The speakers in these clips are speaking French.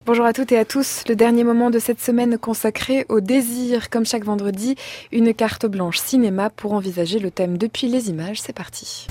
Bonjour à toutes et à tous, le dernier moment de cette semaine consacré au désir. Comme chaque vendredi, une carte blanche cinéma pour envisager le thème depuis les images. C'est parti.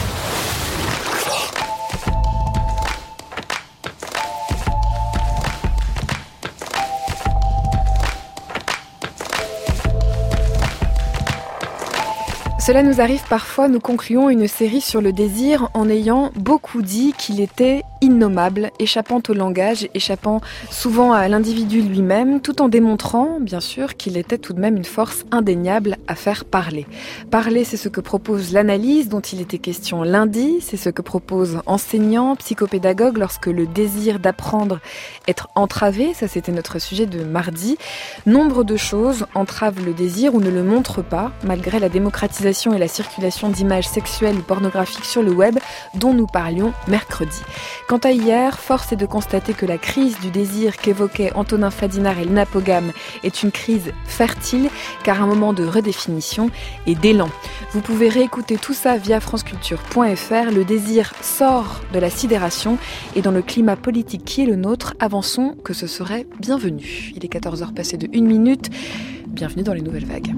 Cela nous arrive parfois, nous concluons une série sur le désir en ayant beaucoup dit qu'il était innommable, échappant au langage, échappant souvent à l'individu lui-même, tout en démontrant, bien sûr, qu'il était tout de même une force indéniable à faire parler. Parler, c'est ce que propose l'analyse dont il était question lundi, c'est ce que proposent enseignants, psychopédagogues lorsque le désir d'apprendre est entravé, ça c'était notre sujet de mardi. Nombre de choses entravent le désir ou ne le montrent pas, malgré la démocratisation et la circulation d'images sexuelles ou pornographiques sur le web dont nous parlions mercredi. Quant à hier, force est de constater que la crise du désir qu'évoquaient Antonin Fadinard et Lena Pogam est une crise fertile, car un moment de redéfinition et d'élan. Vous pouvez réécouter tout ça via franceculture.fr. Le désir sort de la sidération et dans le climat politique qui est le nôtre, avançons que ce serait bienvenu. Il est 14h passé de 1 minute. Bienvenue dans les nouvelles vagues.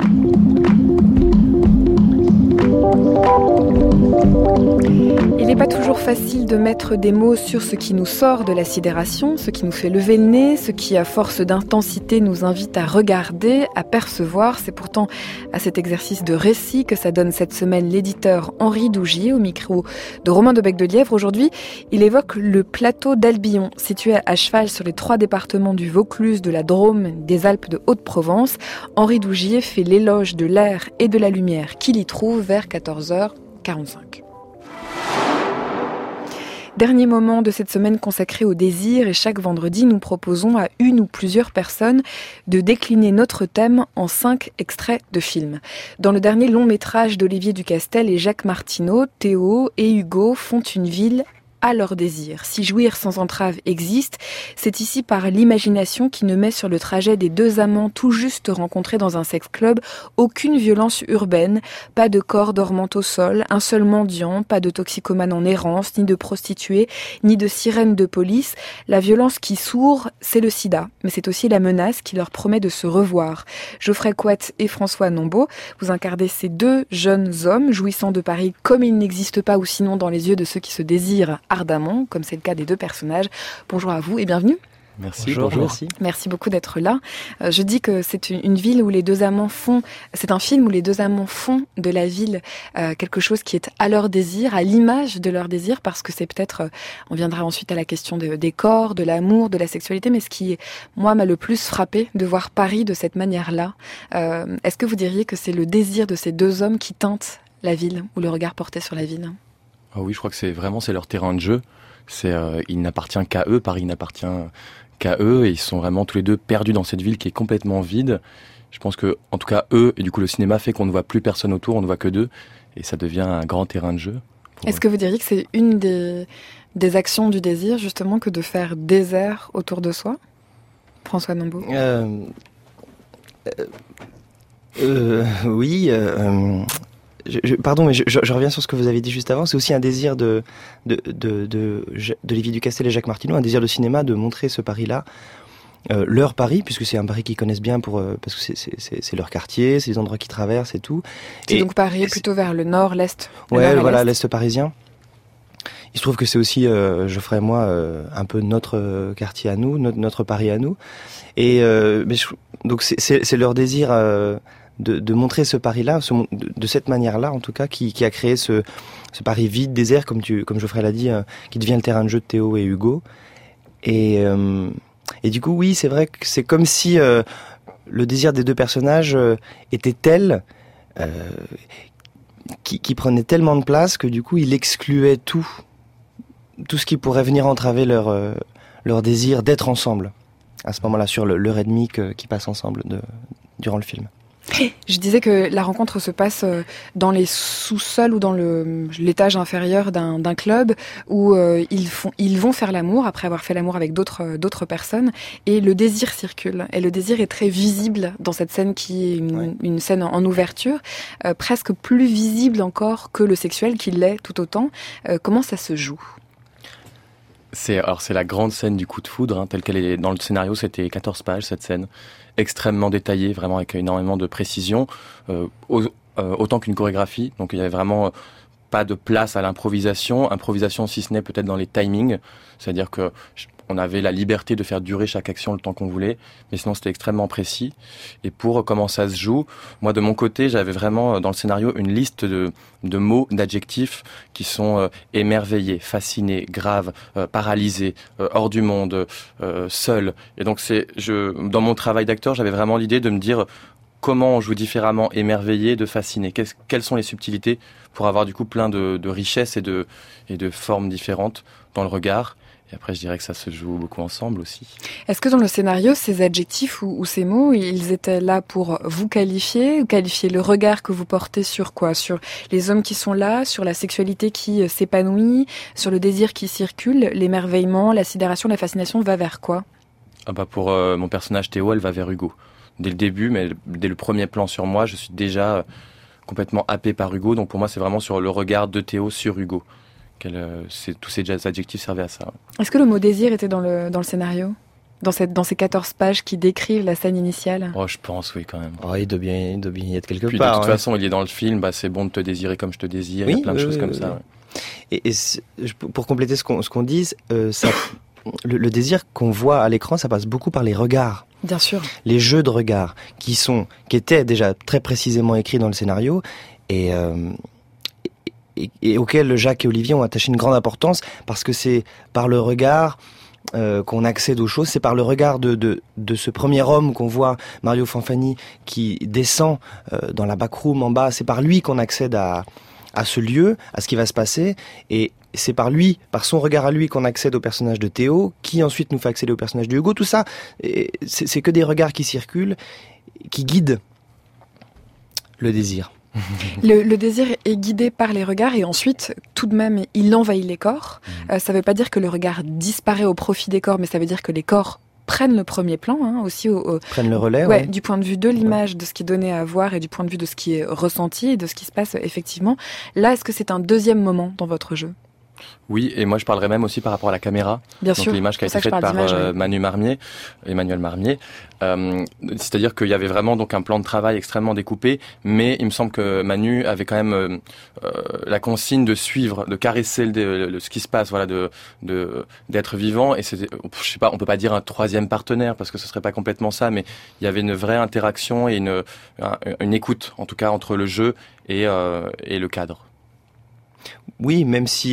Il n'est pas toujours facile de mettre des mots sur ce qui nous sort de la sidération, ce qui nous fait lever le nez, ce qui, à force d'intensité, nous invite à regarder, à percevoir. C'est pourtant à cet exercice de récit que ça donne cette semaine l'éditeur Henri Dougier au micro de Romain de Bec-de-Lièvre. Aujourd'hui, il évoque le plateau d'Albion, situé à cheval sur les 3 départements du Vaucluse, de la Drôme, des Alpes de Haute-Provence. Henri Dougier fait l'éloge de l'air et de la lumière qu'il y trouve vers 14h45. Dernier moment de cette semaine consacrée au désir et chaque vendredi, nous proposons à une ou plusieurs personnes de décliner notre thème en 5 extraits de films. Dans le dernier long métrage d'Olivier Ducastel et Jacques Martineau, Théo et Hugo font une ville à leur désir. Si jouir sans entrave existe, c'est ici par l'imagination qui ne met sur le trajet des 2 amants tout juste rencontrés dans un sex-club aucune violence urbaine, pas de corps dormant au sol, un seul mendiant, pas de toxicomane en errance, ni de prostituée, ni de sirène de police. La violence qui sourd, c'est le sida, mais c'est aussi la menace qui leur promet de se revoir. Geoffrey Couette et François Nombaud, vous incarnez ces 2 jeunes hommes jouissant de Paris comme il n'existe pas ou sinon dans les yeux de ceux qui se désirent ardemment, comme c'est le cas des 2 personnages. Bonjour à vous et bienvenue. Merci, bonjour. Merci beaucoup d'être là. Je dis que c'est une ville où les 2 amants font, c'est un film où les 2 amants font de la ville quelque chose qui est à leur désir, à l'image de leur désir, parce que c'est peut-être, on viendra ensuite à la question des corps, de l'amour, de la sexualité, mais ce qui, moi, m'a le plus frappé de voir Paris de cette manière-là. Est-ce que vous diriez que c'est le désir de ces 2 hommes qui teinte la ville, ou le regard porté sur la ville ? Ah oui, je crois que c'est leur terrain de jeu. Il n'appartient qu'à eux, Paris n'appartient qu'à eux, et ils sont vraiment tous les 2 perdus dans cette ville qui est complètement vide. Je pense que, en tout cas, eux, et du coup le cinéma fait qu'on ne voit plus personne autour, on ne voit que 2, et ça devient un grand terrain de jeu. Est-ce que vous diriez que c'est une des actions du désir, justement, que de faire désert autour de soi ? François Nombaud. Oui. Pardon, mais je reviens sur ce que vous avez dit juste avant. C'est aussi un désir d'Olivier Ducastel et Jacques Martineau, un désir de cinéma de montrer ce Paris-là, leur Paris, puisque c'est un Paris qu'ils connaissent bien parce que c'est leur quartier, c'est les endroits qu'ils traversent et tout. C'est donc Paris plutôt vers le nord, l'est. Ouais, voilà, l'est parisien. Il se trouve que c'est aussi, Geoffrey et moi, un peu notre quartier à nous, notre Paris à nous. Et donc c'est leur désir. De montrer ce Paris-là, de cette manière-là en tout cas, qui a créé ce Paris vide, désert, comme Geoffrey l'a dit, qui devient le terrain de jeu de Théo et Hugo. Et du coup, oui, c'est vrai que c'est comme si le désir des 2 personnages était tel, qui prenait tellement de place que du coup, il excluait tout ce qui pourrait venir entraver leur désir d'être ensemble. À ce moment-là, sur l'heure et demie qui passe ensemble durant le film. Je disais que la rencontre se passe dans les sous-sols ou dans l'étage inférieur d'un club où ils vont faire l'amour après avoir fait l'amour avec d'autres personnes, et le désir circule. Et le désir est très visible dans cette scène qui est une scène en ouverture, presque plus visible encore que le sexuel qui l'est tout autant. Comment ça se joue ? C'est la grande scène du coup de foudre, telle qu'elle est dans le scénario. C'était 14 pages, cette scène, extrêmement détaillée, vraiment avec énormément de précision, autant qu'une chorégraphie. Donc il y avait vraiment pas de place à l'improvisation, si ce n'est peut-être dans les timings, c'est-à-dire que on avait la liberté de faire durer chaque action le temps qu'on voulait, mais sinon c'était extrêmement précis. Et pour comment ça se joue, moi de mon côté, j'avais vraiment dans le scénario une liste de mots, d'adjectifs qui sont émerveillé, fasciné, grave, paralysé, hors du monde, seul. Et donc dans mon travail d'acteur, j'avais vraiment l'idée de me dire comment on joue différemment, émerveillé, de fasciné. Quelles sont les subtilités pour avoir du coup plein de richesses et de formes différentes dans le regard. Et après, je dirais que ça se joue beaucoup ensemble aussi. Est-ce que dans le scénario, ces adjectifs ou ces mots, ils étaient là pour vous qualifier, ou qualifier le regard que vous portez sur quoi? Sur les hommes qui sont là, sur la sexualité qui s'épanouit, sur le désir qui circule, l'émerveillement, la sidération, la fascination va vers quoi? Pour mon personnage Théo, elle va vers Hugo. Dès le début, mais dès le premier plan sur moi, je suis déjà complètement happé par Hugo. Donc pour moi, c'est vraiment sur le regard de Théo sur Hugo. Tous ces adjectifs servaient à ça. Est-ce que le mot désir était dans le scénario, dans ces 14 pages qui décrivent la scène initiale? Oh, je pense, oui, quand même. Oh, il doit bien y être quelque Puis, part. De toute façon, il est dans le film, c'est bon de te désirer comme je te désire, oui, il y a plein de choses comme ça. Ouais. Et pour compléter ce qu'on dit, le désir qu'on voit à l'écran, ça passe beaucoup par les regards. Bien sûr. Les jeux de regard qui étaient déjà très précisément écrits dans le scénario et auxquels Jacques et Olivier ont attaché une grande importance parce que c'est par le regard qu'on accède aux choses, c'est par le regard de ce premier homme qu'on voit, Mario Fanfani, qui descend dans la backroom en bas, c'est par lui qu'on accède à ce lieu, à ce qui va se passer, et c'est par son regard à lui qu'on accède au personnage de Théo, qui ensuite nous fait accéder au personnage de Hugo. Tout ça, c'est que des regards qui circulent, qui guident le désir. Le désir est guidé par les regards et ensuite, tout de même, il envahit les corps. Ça ne veut pas dire que le regard disparaît au profit des corps, mais ça veut dire que les corps prennent le premier plan, aussi prennent le relais. Ouais, du point de vue de l'image, de ce qui est donné à voir et du point de vue de ce qui est ressenti et de ce qui se passe effectivement. Là, est-ce que c'est un deuxième moment dans votre jeu? Oui, et moi je parlerais même aussi par rapport à la caméra. Bien donc sûr. L'image qui a été faite par Emmanuel Marmier. C'est-à-dire qu'il y avait vraiment donc un plan de travail extrêmement découpé, mais il me semble que Manu avait quand même la consigne de suivre, de caresser ce qui se passe, voilà, d'être vivant. Et c'était, je sais pas, on peut pas dire un troisième partenaire parce que ce serait pas complètement ça, mais il y avait une vraie interaction et une écoute, en tout cas entre le jeu et le cadre. Oui, même si,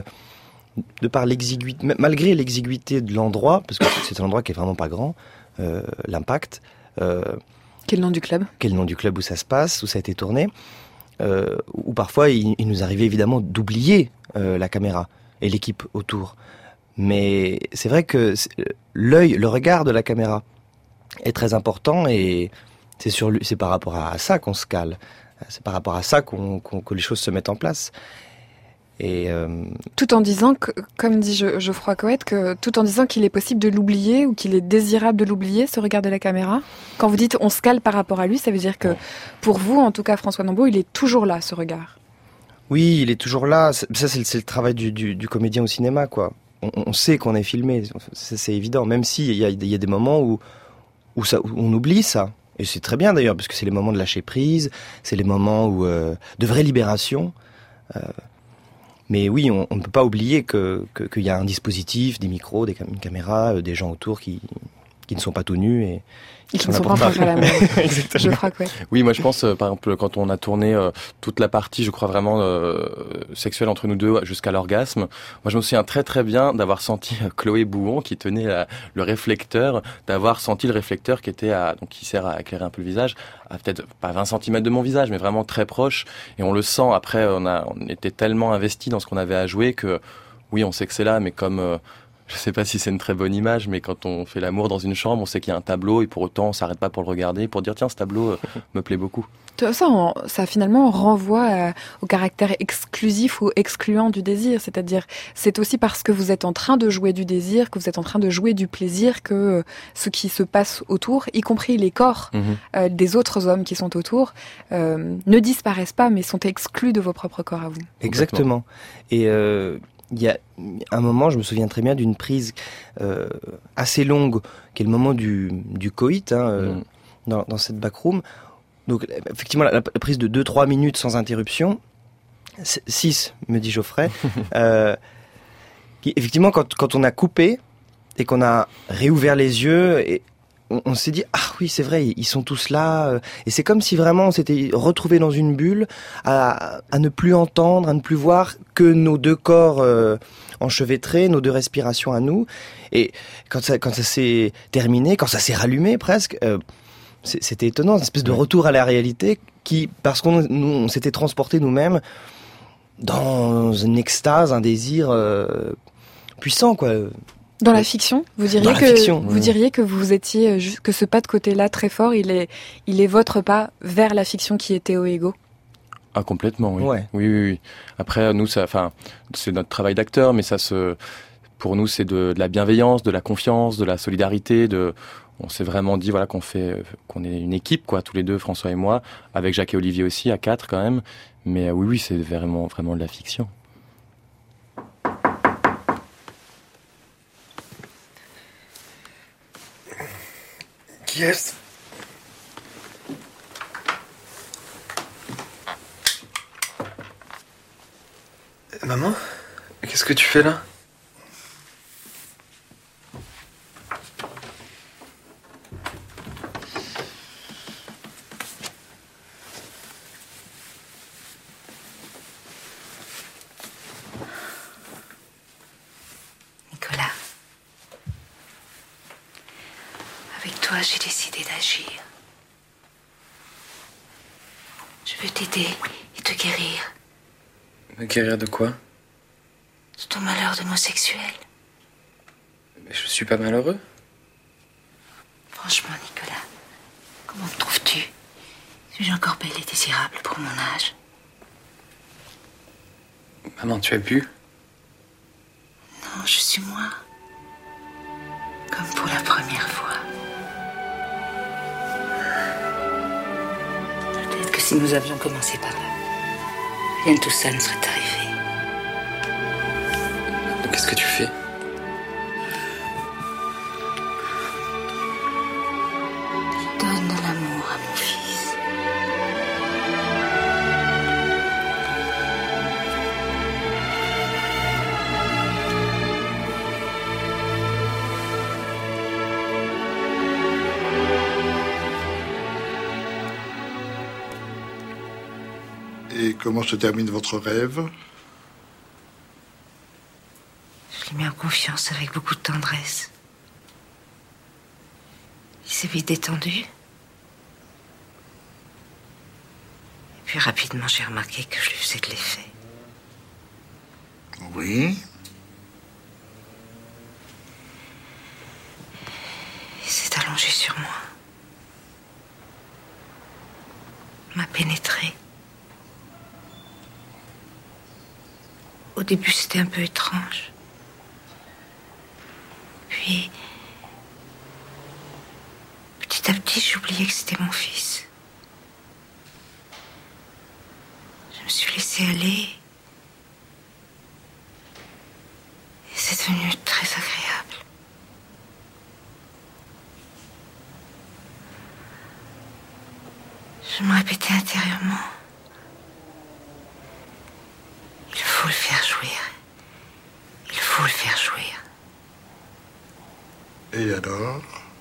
de par malgré l'exiguïté de l'endroit, parce que c'est un endroit qui est vraiment pas grand, l'impact. Quel nom du club? Quel nom du club où ça se passe, où ça a été tourné, où parfois il nous arrivait évidemment d'oublier la caméra et l'équipe autour. Mais c'est vrai que le regard de la caméra est très important et c'est par rapport à ça qu'on se cale. C'est par rapport à ça que les choses se mettent en place. Et tout en disant que, comme dit Geoffroy Coët, tout en disant qu'il est possible de l'oublier ou qu'il est désirable de l'oublier, ce regard de la caméra. Quand vous dites on se cale par rapport à lui, ça veut dire que pour vous, en tout cas François Nambaud, il est toujours là, ce regard. Oui, il est toujours là. Ça, c'est le travail du comédien au cinéma, quoi. On sait qu'on est filmé, c'est évident. Même s'il y a des moments où on oublie ça. Et c'est très bien d'ailleurs, parce que c'est les moments de lâcher prise, c'est les moments de vraie libération. Mais oui, on ne peut pas oublier qu'il y a un dispositif, des micros, une caméra, des gens autour qui ne sont pas tout nus et qui ne sont pas en train de faire la même. Je crois que oui. Oui, moi je pense, par exemple, quand on a tourné toute la partie, je crois vraiment sexuelle entre nous deux jusqu'à l'orgasme, moi je me souviens très très bien d'avoir senti Chloé Bouon qui tenait le réflecteur, d'avoir senti le réflecteur qui sert à éclairer un peu le visage, à peut-être pas 20 cm de mon visage, mais vraiment très proche. Et on le sent. Après, on était tellement investis dans ce qu'on avait à jouer que oui, on sait que c'est là, mais comme je sais pas si c'est une très bonne image, mais quand on fait l'amour dans une chambre, on sait qu'il y a un tableau et pour autant on s'arrête pas pour le regarder, pour dire tiens, ce tableau me plaît beaucoup. Ça finalement renvoie au caractère exclusif ou excluant du désir, c'est-à-dire c'est aussi parce que vous êtes en train de jouer du désir, que vous êtes en train de jouer du plaisir, que ce qui se passe autour, y compris les corps des autres hommes qui sont autour, ne disparaissent pas mais sont exclus de vos propres corps à vous. Exactement. Et il y a un moment, je me souviens très bien d'une prise assez longue, qui est le moment du coït, dans cette backroom. Donc, effectivement, la prise de 2-3 minutes sans interruption, 6, me dit Geoffrey. Effectivement, quand on a coupé et qu'on a réouvert les yeux, et on s'est dit, ah oui, c'est vrai, ils sont tous là. Et c'est comme si vraiment on s'était retrouvé dans une bulle, à ne plus entendre, à ne plus voir que nos deux corps enchevêtrés, nos deux respirations à nous. Et quand ça s'est terminé, quand ça s'est rallumé presque, c'était étonnant, une espèce de retour à la réalité parce qu'on s'était transporté nous-mêmes dans une extase, un désir puissant, quoi. Dans la fiction, vous diriez que vous étiez que ce pas de côté-là très fort, il est votre pas vers la fiction qui est Théo Ego. Ah, complètement, oui. Ouais. Oui. Après, nous, c'est notre travail d'acteur, mais pour nous, c'est de la bienveillance, de la confiance, de la solidarité, on s'est vraiment dit, voilà, qu'on est une équipe, quoi, tous les deux, François et moi, avec Jacques et Olivier aussi, à 4 quand même. Mais oui, c'est vraiment, vraiment de la fiction. Qui est-ce ? Maman ? Qu'est-ce que tu fais là ? Nicolas, avec toi, j'ai décidé d'agir. Je veux t'aider et te guérir. Me guérir de quoi ? De ton malheur d'homosexuel. Mais je suis pas malheureux. Franchement, Nicolas, comment me trouves-tu ? Suis-je encore belle et désirable pour mon âge ? Maman, tu as bu ? Non, je suis moi. Comme pour la première fois. Peut-être que si nous avions commencé par là, rien de tout ça ne serait arrivé. Donc qu'est-ce que tu fais ? Je donne de l'amour à mon fils. Et comment se termine votre rêve ? Je l'ai mis en confiance avec beaucoup de tendresse. Il s'est vite détendu. Et puis rapidement, j'ai remarqué que je lui faisais de l'effet. Oui. Il s'est allongé sur moi. M'a pénétré. Au début, c'était un peu étrange. Puis, petit à petit, j'oubliais que c'était mon fils. Je me suis laissée aller. Et c'est devenu très agréable. Je me répétais intérieurement. Il faut le faire jouir. Il faut le faire jouir. Et alors ?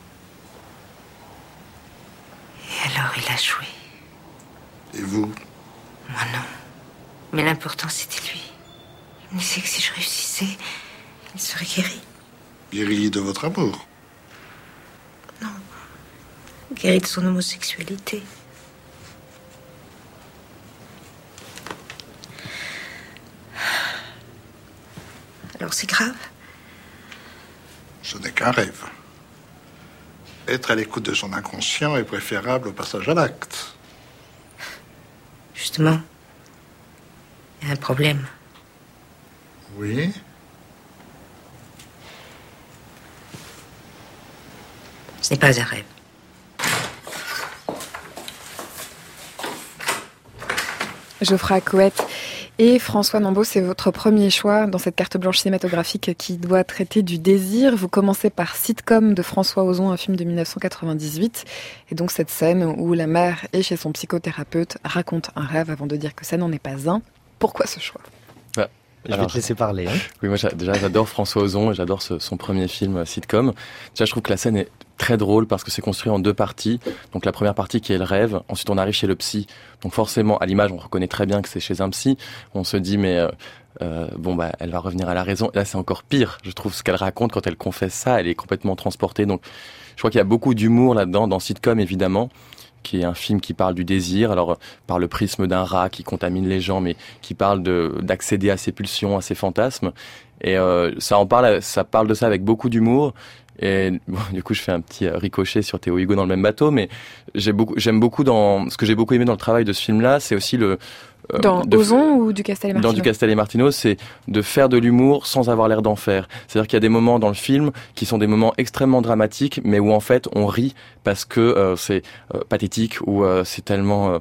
Et alors il a joué. Et vous ? Moi non. Mais l'important c'était lui. Je me disais que si je réussissais, il serait guéri. Guéri de votre amour ? Non. Guéri de son homosexualité. Alors c'est grave. Ce n'est qu'un rêve. Être à l'écoute de son inconscient est préférable au passage à l'acte. Justement, il y a un problème. Oui. Ce n'est pas un rêve. Geoffrey Coët, Et François Nambaud, c'est votre premier choix dans cette carte blanche cinématographique qui doit traiter du désir. Vous commencez par Sitcom de François Ozon, un film de 1998. Et donc cette scène où la mère est chez son psychothérapeute raconte un rêve avant de dire que ça n'en est pas un. Pourquoi ce choix ? Je vais te laisser parler. Hein. Oui, moi j'adore François Ozon et j'adore son premier film Sitcom. Déjà, je trouve que la scène est très drôle parce que c'est construit en deux parties. Donc la première partie qui est le rêve, ensuite on arrive chez le psy. Donc forcément, à l'image, on reconnaît très bien que c'est chez un psy. On se dit mais elle va revenir à la raison. Et là, c'est encore pire. Je trouve ce qu'elle raconte quand elle confesse ça, elle est complètement transportée. Donc je crois qu'il y a beaucoup d'humour là-dedans, dans Sitcom évidemment, qui est un film qui parle du désir, alors par le prisme d'un rat qui contamine les gens, mais qui parle d'accéder à ses pulsions, à ses fantasmes. Et ça parle de ça avec beaucoup d'humour. Et bon, du coup, je fais un petit ricochet sur Théo Hugo dans le même bateau, mais j'aime beaucoup ce que j'ai beaucoup aimé dans le travail de ce film-là, c'est aussi dans Ozon ou Ducastel et Martineau ? Dans Ducastel et Martineau, c'est de faire de l'humour sans avoir l'air d'en faire. C'est-à-dire qu'il y a des moments dans le film qui sont des moments extrêmement dramatiques, mais où en fait on rit parce que c'est pathétique ou c'est tellement...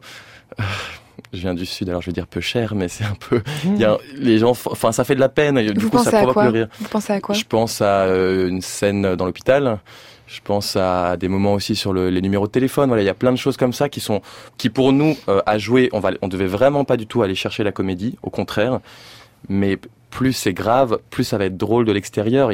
je viens du Sud, alors je vais dire peu cher, mais c'est un peu... les gens, enfin, ça fait de la peine. Du coup, ça provoque le rire. Vous pensez à quoi ? Je pense à une scène dans l'hôpital. Je pense à des moments aussi sur les numéros de téléphone. Voilà, il y a plein de choses comme ça qui pour nous, à jouer, on devait vraiment pas du tout aller chercher la comédie. Au contraire. Mais plus c'est grave, plus ça va être drôle de l'extérieur.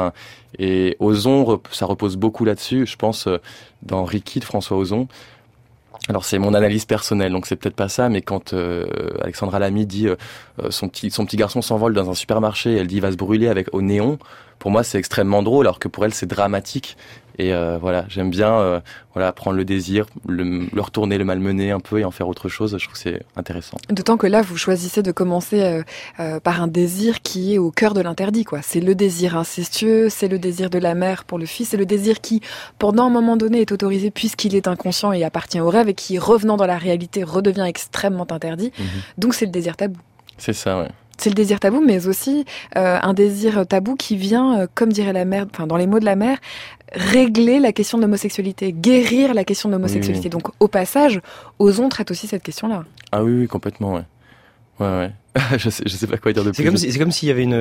Et Ozon, ça repose beaucoup là-dessus. Je pense, dans Ricky de François Ozon. Alors c'est mon analyse personnelle, donc c'est peut-être pas ça, mais quand Alexandra Lamy dit son petit garçon s'envole dans un supermarché, elle dit il va se brûler au néon, pour moi c'est extrêmement drôle, alors que pour elle c'est dramatique. Et voilà, j'aime bien prendre le désir, le retourner, le malmener un peu et en faire autre chose. Je trouve que c'est intéressant. D'autant que là, vous choisissez de commencer par un désir qui est au cœur de l'interdit, quoi. C'est le désir incestueux, c'est le désir de la mère pour le fils, c'est le désir qui, pendant un moment donné, est autorisé puisqu'il est inconscient et appartient au rêve et qui, revenant dans la réalité, redevient extrêmement interdit. Donc c'est le désir tabou. C'est ça, ouais. C'est le désir tabou, mais aussi un désir tabou qui vient, comme dirait la mère, enfin dans les mots de la mère, régler la question de l'homosexualité, guérir la question de l'homosexualité. Oui. Donc au passage, Ozon traite aussi cette question-là. Ah oui, complètement, ouais. Ouais. je sais pas quoi dire de plus. C'est comme s'il y avait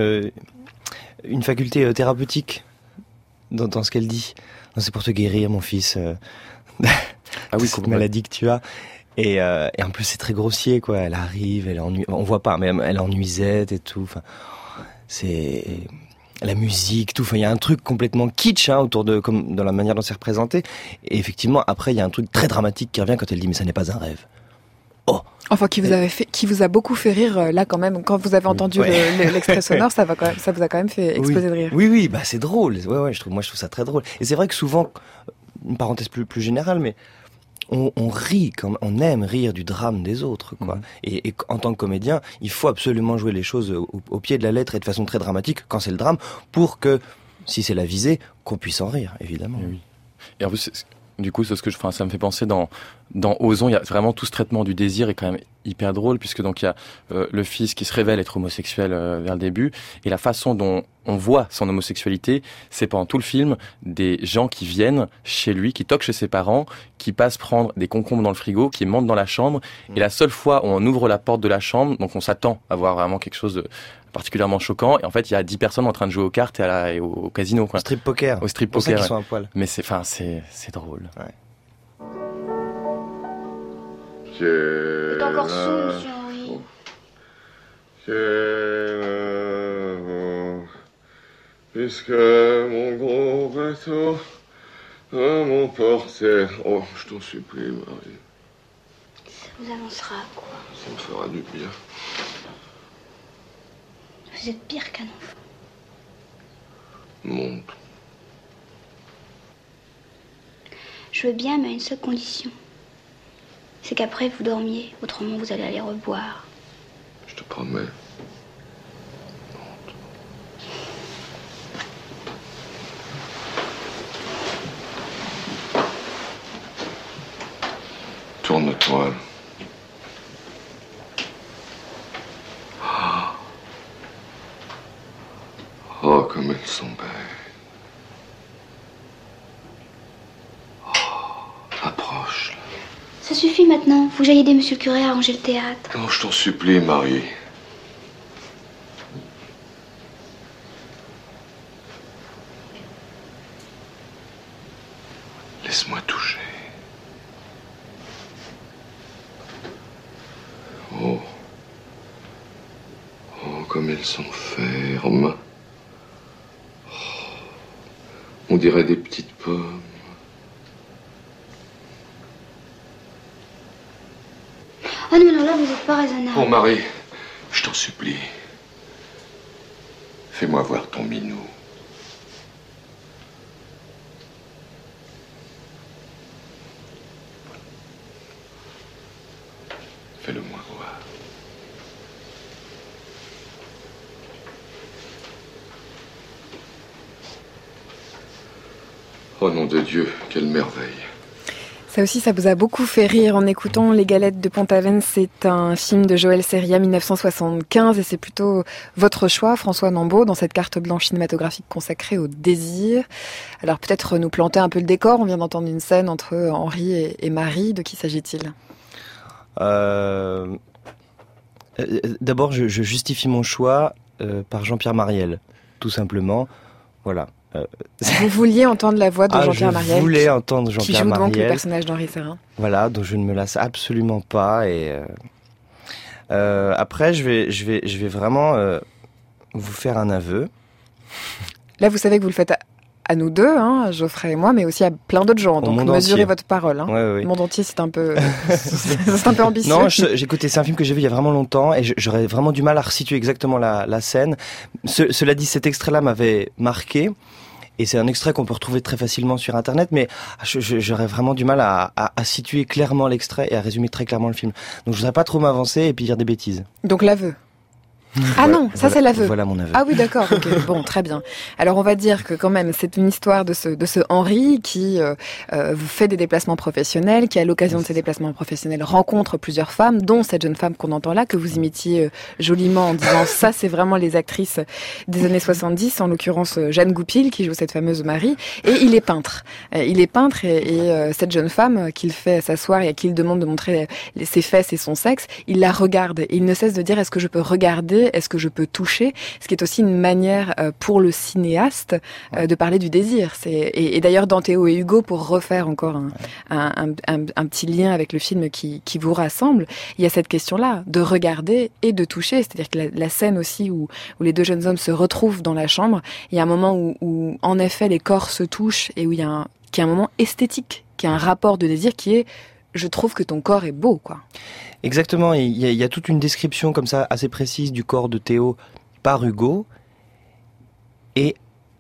une faculté thérapeutique dans ce qu'elle dit. Non, c'est pour te guérir, mon fils. Ah oui, cette maladie que tu as. Et en plus c'est très grossier, quoi. Elle arrive, on voit pas, mais elle est en nuisette et tout. Enfin, c'est la musique, tout. Enfin, il y a un truc complètement kitsch autour comme dans la manière dont c'est représenté. Et effectivement, après, il y a un truc très dramatique qui revient quand elle dit mais ça n'est pas un rêve. Oh. Enfin, qui vous a beaucoup fait rire là quand même. Quand vous avez entendu l'extrait sonore, ça vous a quand même fait exploser de rire. Oui, bah c'est drôle. Ouais, je trouve ça très drôle. Et c'est vrai que souvent, une parenthèse plus générale, mais on rit, on aime rire du drame des autres, quoi. Et en tant que comédien, il faut absolument jouer les choses au pied de la lettre et de façon très dramatique quand c'est le drame, pour que, si c'est la visée, qu'on puisse en rire, évidemment. Et oui. Et en plus, du coup, ça me fait penser dans Ozon, il y a vraiment tout ce traitement du désir est quand même hyper drôle, puisque donc il y a le fils qui se révèle être homosexuel vers le début, et la façon dont on voit son homosexualité, c'est pendant tout le film des gens qui viennent chez lui, qui toquent chez ses parents, qui passent prendre des concombres dans le frigo, qui montent dans la chambre, et la seule fois où on ouvre la porte de la chambre, donc on s'attend à voir vraiment quelque chose de particulièrement choquant, et en fait il y a 10 personnes en train de jouer aux cartes et au casino, quoi. Au strip poker. Au strip poker, ouais. Ils sont à poil. Mais c'est drôle. Ouais. C'est encore sous, monsieur Henri. Puisque mon gros bateau a mon porter. Oh, je t'en supplie, Marie. Ça vous avancera à quoi? Ça me fera du bien. Vous êtes pire qu'un enfant. Monte. Je veux bien, mais à une seule condition. C'est qu'après vous dormiez, autrement vous allez aller reboire. Je te promets. Tourne-toi. Oh, comme elles sont belles. Oh, approche, là. Ça suffit maintenant. Faut que j'aille aider monsieur le curé à ranger le théâtre. Oh, je t'en supplie, Marie. Laisse-moi toucher. Oh. Oh, comme elles sont fermes. Oh. On dirait des petites pommes. Oh non, là, vous n'êtes pas raisonnable. Oh, Marie, je t'en supplie. Fais-moi voir ton minou. Fais-le-moi voir. Oh nom de Dieu, quelle merveille. Ça aussi, ça vous a beaucoup fait rire en écoutant Les Galettes de Pont-Aven. C'est un film de Joël Seria, 1975, et c'est plutôt votre choix, François Nambaud, dans cette carte blanche cinématographique consacrée au désir. Alors peut-être nous planter un peu le décor. On vient d'entendre une scène entre Henri et Marie. De qui s'agit-il ? D'abord, je justifie mon choix par Jean-Pierre Mariel, tout simplement. Voilà. Vous vouliez entendre la voix de Jean-Pierre Mariel. Je voulais entendre Jean-Pierre Mariel. Qui joue donc le personnage d'Henri Serrin. Voilà, dont je ne me lasse absolument pas. Et après, je vais vraiment vous faire un aveu. Là, vous savez que vous le faites à nous deux, hein, Geoffrey et moi, mais aussi à plein d'autres gens. Donc mesurez votre parole. Hein. Ouais. Le monde entier, c'est un peu, c'est un peu ambitieux. Non, j'écoutais, c'est un film que j'ai vu il y a vraiment longtemps et j'aurais vraiment du mal à resituer exactement la scène. Cela dit, cet extrait-là m'avait marqué. Et c'est un extrait qu'on peut retrouver très facilement sur Internet, mais j'aurais vraiment du mal à situer clairement l'extrait et à résumer très clairement le film. Donc je voudrais pas trop m'avancer et puis dire des bêtises. Donc l'aveu. Ah non, ça c'est l'aveu. Voilà mon aveu. Ah oui, d'accord. Okay. Bon, très bien. Alors on va dire que quand même c'est une histoire de ce Henri qui fait des déplacements professionnels, qui à l'occasion de ces déplacements professionnels rencontre plusieurs femmes, dont cette jeune femme qu'on entend là, que vous imitiez joliment en disant ça c'est vraiment les actrices des années 70, en l'occurrence Jeanne Goupil qui joue cette fameuse Marie, et il est peintre. Il est peintre et cette jeune femme qu'il fait s'asseoir et à qui il demande de montrer ses fesses et son sexe, il la regarde et il ne cesse de dire est-ce que je peux regarder, est-ce que je peux toucher, ce qui est aussi une manière pour le cinéaste de parler du désir. Et d'ailleurs dans Théo et Hugo, pour refaire encore un petit lien avec le film qui vous rassemble, il y a cette question-là de regarder et de toucher, c'est-à-dire que la scène aussi où les deux jeunes hommes se retrouvent dans la chambre, il y a un moment où en effet les corps se touchent et où il y a un moment esthétique, qui a un rapport de désir qui est je trouve que ton corps est beau, quoi. Exactement, il y a toute une description comme ça assez précise du corps de Théo par Hugo, et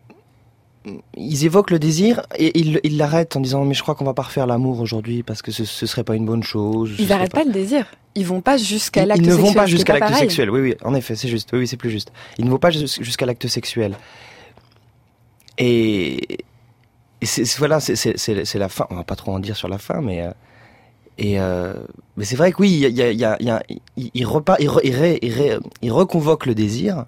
ils évoquent le désir et ils l'arrêtent en disant mais je crois qu'on va pas refaire l'amour aujourd'hui parce que ce serait pas une bonne chose. Ils n'arrêtent pas le désir. Ils vont pas jusqu'à l'acte sexuel. Ils ne vont pas jusqu'à l'acte sexuel. Oui, en effet, c'est juste. Oui, c'est plus juste. Ils ne vont pas jusqu'à l'acte sexuel. Et voilà, c'est la fin. On va pas trop en dire sur la fin, mais c'est vrai que oui, il reconvoque le désir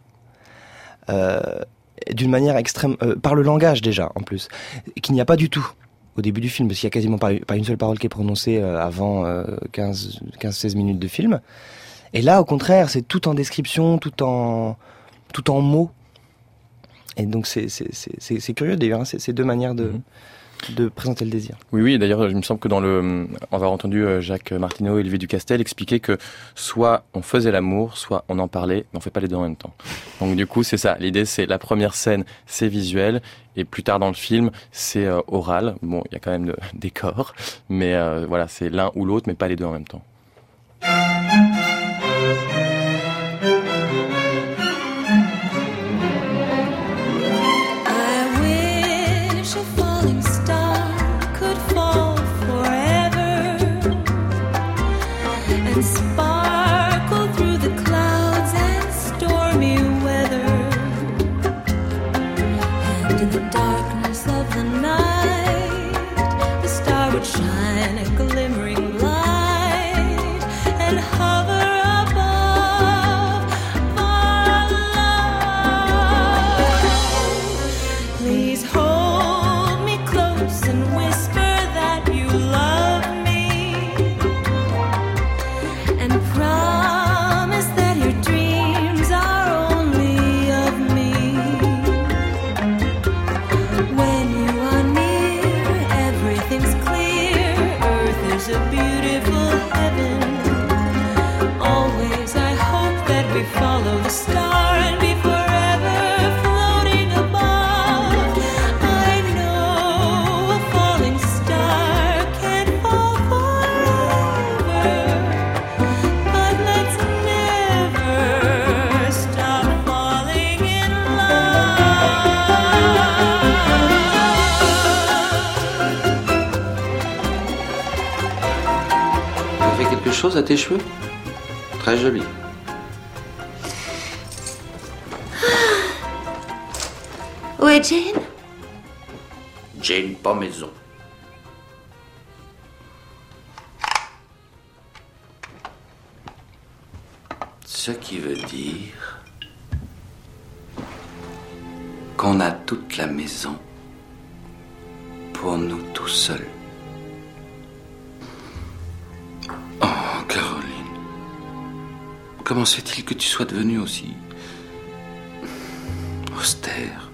d'une manière extrême, par le langage déjà en plus, qu'il n'y a pas du tout au début du film, parce qu'il y a quasiment pas une seule parole qui est prononcée avant 15-16 minutes de film. Et là, au contraire, c'est tout en description, tout en mots. Et donc c'est curieux d'ailleurs, hein, ces deux manières de présenter le désir. Oui, d'ailleurs, il me semble que on va entendu Jacques Martineau et Olivier Ducastel expliquer que soit on faisait l'amour, soit on en parlait, mais on fait pas les deux en même temps. Donc du coup, c'est ça. L'idée, c'est la première scène, c'est visuel, et plus tard dans le film, c'est oral. Bon, il y a quand même des corps, mais voilà, c'est l'un ou l'autre, mais pas les deux en même temps. Shine a glimmering light and follow the star and be forever floating above. I know a falling star can't fall forever, but let's never stop falling in love. Tu as fait quelque chose à tes cheveux? Très joli. Où est Jane? Jane, pas maison. Ce qui veut dire qu'on a toute la maison pour nous tout seuls. Oh, Caroline. Comment se fait-il que tu sois devenue aussi austère?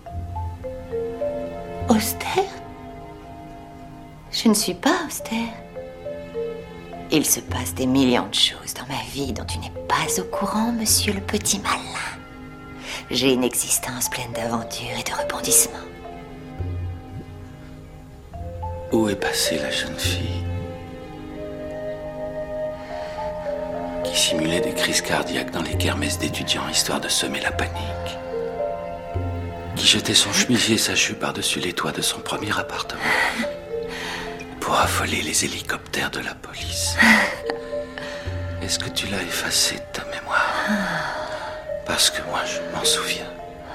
Austère? Je ne suis pas austère. Il se passe des millions de choses dans ma vie dont tu n'es pas au courant, monsieur le petit malin. J'ai une existence pleine d'aventures et de rebondissements. Où est passée la jeune fille qui simulait des crises cardiaques dans les kermesses d'étudiants histoire de semer la panique, qui jetait son chemisier et sa jupe par-dessus les toits de son premier appartement pour affoler les hélicoptères de la police? Est-ce que tu l'as effacé de ta mémoire? Parce que moi, je m'en souviens.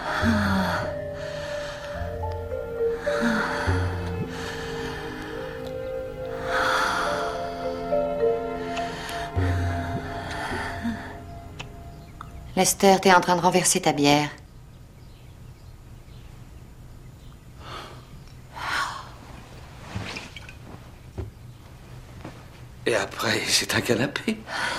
Lester, t'es en train de renverser ta bière. Et après, c'est un canapé.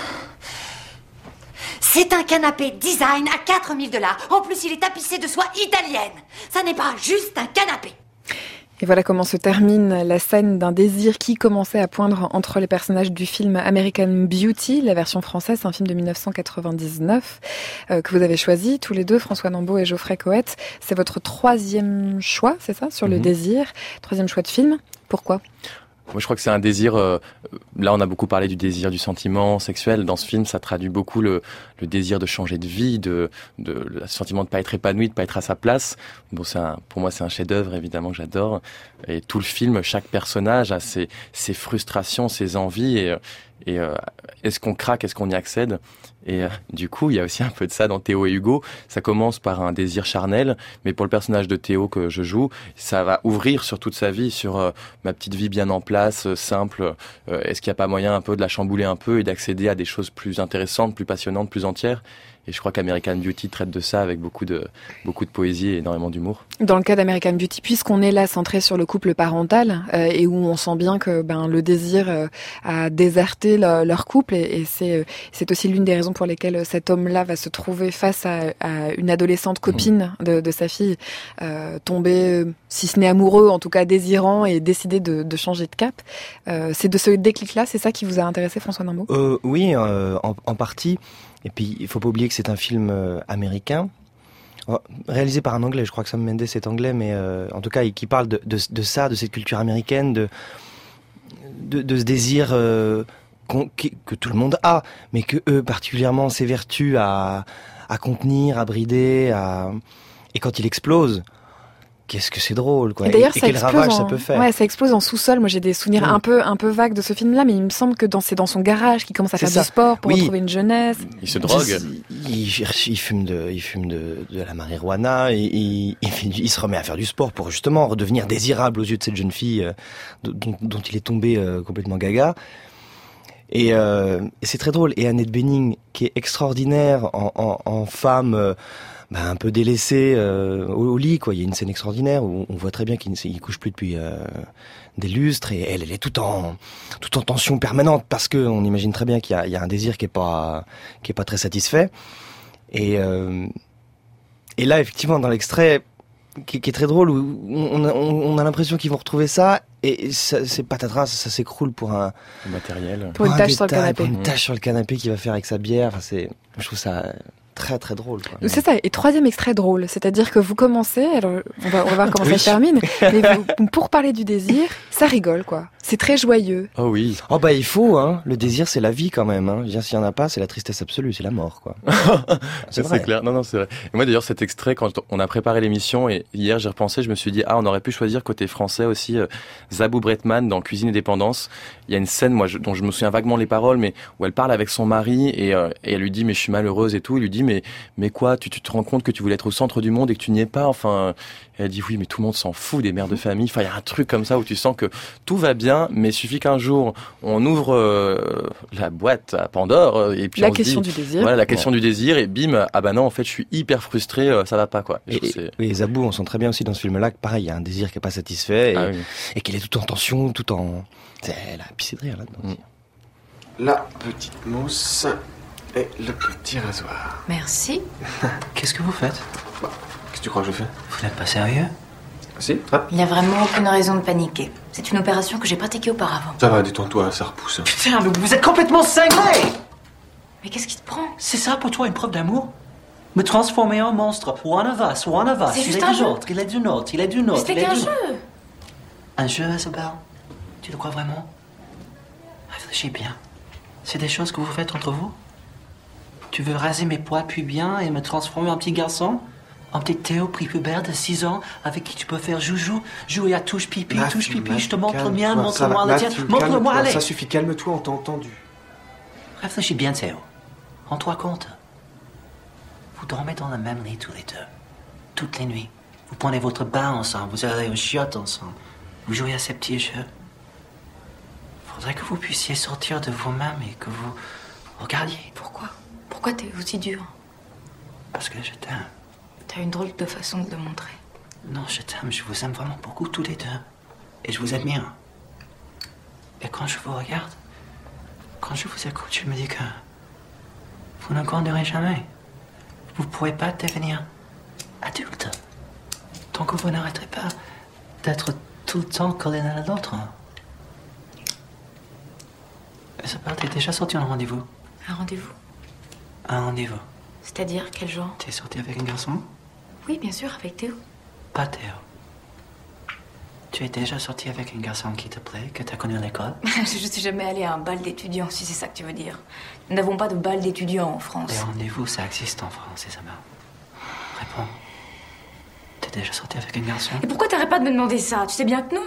C'est un canapé design à $4000. En plus, il est tapissé de soie italienne. Ça n'est pas juste un canapé. Et voilà comment se termine la scène d'un désir qui commençait à poindre entre les personnages du film American Beauty, la version française, c'est un film de 1999 que vous avez choisi tous les deux, François Nambaud et Geoffrey Coët. C'est votre troisième choix, c'est ça, sur le désir, troisième choix de film. Pourquoi ? Moi, je crois que c'est un désir. Là, on a beaucoup parlé du désir du sentiment sexuel. Dans ce film, ça traduit beaucoup le désir de changer de vie, le sentiment de pas être épanoui, de pas être à sa place. Bon, pour moi, c'est un chef-d'œuvre, évidemment, que j'adore. Et tout le film, chaque personnage a ses frustrations, ses envies. Et est-ce qu'on craque, est-ce qu'on y accède? Et du coup, il y a aussi un peu de ça dans Théo et Hugo. Ça commence par un désir charnel, mais pour le personnage de Théo que je joue, ça va ouvrir sur toute sa vie, sur ma petite vie bien en place, simple. Est-ce qu'il n'y a pas moyen un peu de la chambouler un peu et d'accéder à des choses plus intéressantes, plus passionnantes, plus entières? Et je crois qu'American Beauty traite de ça avec beaucoup de poésie et énormément d'humour. Dans le cas d'American Beauty, puisqu'on est là centré sur le couple parental et où on sent bien que le désir a déserté leur couple et c'est aussi l'une des raisons pour lesquelles cet homme-là va se trouver face à une adolescente copine de sa fille, tombé, si ce n'est amoureux, en tout cas désirant et décidé de changer de cap. C'est de ce déclic-là, c'est ça qui vous a intéressé, François Nambaud? Oui, en partie. Et puis, il faut pas oublier que c'est un film américain, réalisé par un Anglais. Je crois que Sam Mendes est anglais, mais en tout cas, qui parle de ça, de cette culture américaine, de ce désir que tout le monde a, mais que eux particulièrement s'évertuent à contenir, à brider, et quand il explose. Qu'est-ce que c'est drôle, quoi. Et d'ailleurs, quel ravage ça peut faire. Ouais, ça explose en sous-sol. Moi, j'ai des souvenirs un peu vagues de ce film-là, mais il me semble que c'est dans son garage qu'il commence à faire du sport pour retrouver une jeunesse. Il se drogue. Il fume de la marijuana et il se remet à faire du sport pour justement redevenir désirable aux yeux de cette jeune fille dont il est tombé complètement gaga. Et c'est très drôle. Et Annette Bening, qui est extraordinaire en femme, un peu délaissée au lit, quoi. Il y a une scène extraordinaire où on voit très bien qu'il couche plus depuis des lustres, et elle est tout en tension permanente parce que on imagine très bien qu'il y a un désir qui est pas très satisfait. Et là, effectivement, dans l'extrait qui est très drôle, où on a l'impression qu'ils vont retrouver ça, et c'est patatras, ça s'écroule pour un matériel, pour une tâche sur le canapé, pour une tâche sur le canapé qu'il va faire avec sa bière. Enfin, je trouve ça très très drôle. Quoi. C'est ça. Et troisième extrait drôle, c'est-à-dire que vous commencez, alors on va voir comment ça se termine, mais pour parler du désir, ça rigole quoi. C'est très joyeux. Oh oui. Oh bah il faut, hein. Le désir c'est la vie quand même. Hein. Je veux dire, s'il y en a pas, c'est la tristesse absolue, c'est la mort quoi. C'est vrai. C'est clair. Non, c'est vrai. Et moi d'ailleurs cet extrait, quand on a préparé l'émission et hier j'y repensé, je me suis dit on aurait pu choisir côté français aussi Zabou Bretman dans Cuisine et Dépendance. Il y a une scène dont je me souviens vaguement les paroles, mais où elle parle avec son mari et elle lui dit mais je suis malheureuse et tout. Il lui dit mais quoi, tu te rends compte que tu voulais être au centre du monde et que tu n'y es pas. Enfin, elle dit oui mais tout le monde s'en fout des mères de famille. Enfin il y a un truc comme ça où tu sens que tout va bien, mais il suffit qu'un jour on ouvre la boîte à Pandore et puis la on question se dit, du désir. Voilà la question du désir et bim ah bah non en fait je suis hyper frustré, ça va pas quoi. Et Zabou on sent très bien aussi dans ce film-là que pareil il y a un désir qui est pas satisfait et qu'il est tout en tension, tout en elle a pissé de rire là-dedans. La petite mousse et le petit rasoir. Merci. Qu'est-ce que vous faites? Qu'est-ce que tu crois que je fais? Vous n'êtes pas sérieux? Si, Il n'y a vraiment aucune raison de paniquer. C'est une opération que j'ai pratiquée auparavant. Ça va, détends-toi, ça repousse. Putain, mais vous êtes complètement cinglé! Mais qu'est-ce qui te prend? C'est ça pour toi une preuve d'amour? Me transformer en monstre. One of us, one of us. C'est juste Il est un du jeu. nôtre, il est du nôtre, il est du nôtre. C'était qu'un jeu. Un jeu, Isabelle? Tu le crois vraiment? Réfléchis bien. C'est des choses que vous faites entre vous? Tu veux raser mes poils puis bien et me transformer en petit garçon? En petit Théo prépubère de 6 ans avec qui tu peux faire joujou, jouer à touche pipi, touche pipi, je te montre le mien, montre-moi le tien, montre-moi, allez! Ça suffit, calme-toi, on t'a entendu. Réfléchis bien, Théo. Rends-toi compte. Vous dormez dans le même lit tous les deux. Toutes les nuits. Vous prenez votre bain ensemble, vous allez aux chiottes ensemble. Vous jouez à ces petits jeux. Faudrait que vous puissiez sortir de vous-même et que vous regardiez. Pourquoi t'es aussi dur? Parce que je t'aime. T'as une drôle de façon de le montrer. Non, je t'aime, je vous aime vraiment beaucoup tous les deux. Et je vous admire. Et quand je vous regarde, quand je vous écoute, je me dis que vous ne grandirez jamais. Vous ne pourrez pas devenir adulte. Tant que vous n'arrêterez pas d'être tout le temps collés l'un à l'autre. Et ça part, t'es déjà sorti en rendez-vous? Un rendez-vous? Un rendez-vous. C'est-à-dire quel genre? T'es sorti avec un garçon? Oui, bien sûr, avec Théo. Pas Théo. Tu es déjà sorti avec un garçon qui te plaît, que t'as connu à l'école? Je suis jamais allée à un bal d'étudiants, si c'est ça que tu veux dire. Nous n'avons pas de bal d'étudiants en France. Les rendez-vous, ça existe en France, Isabelle. Réponds. T'es déjà sorti avec un garçon? Et pourquoi t'arrêtes pas de me demander ça? Tu sais bien que non.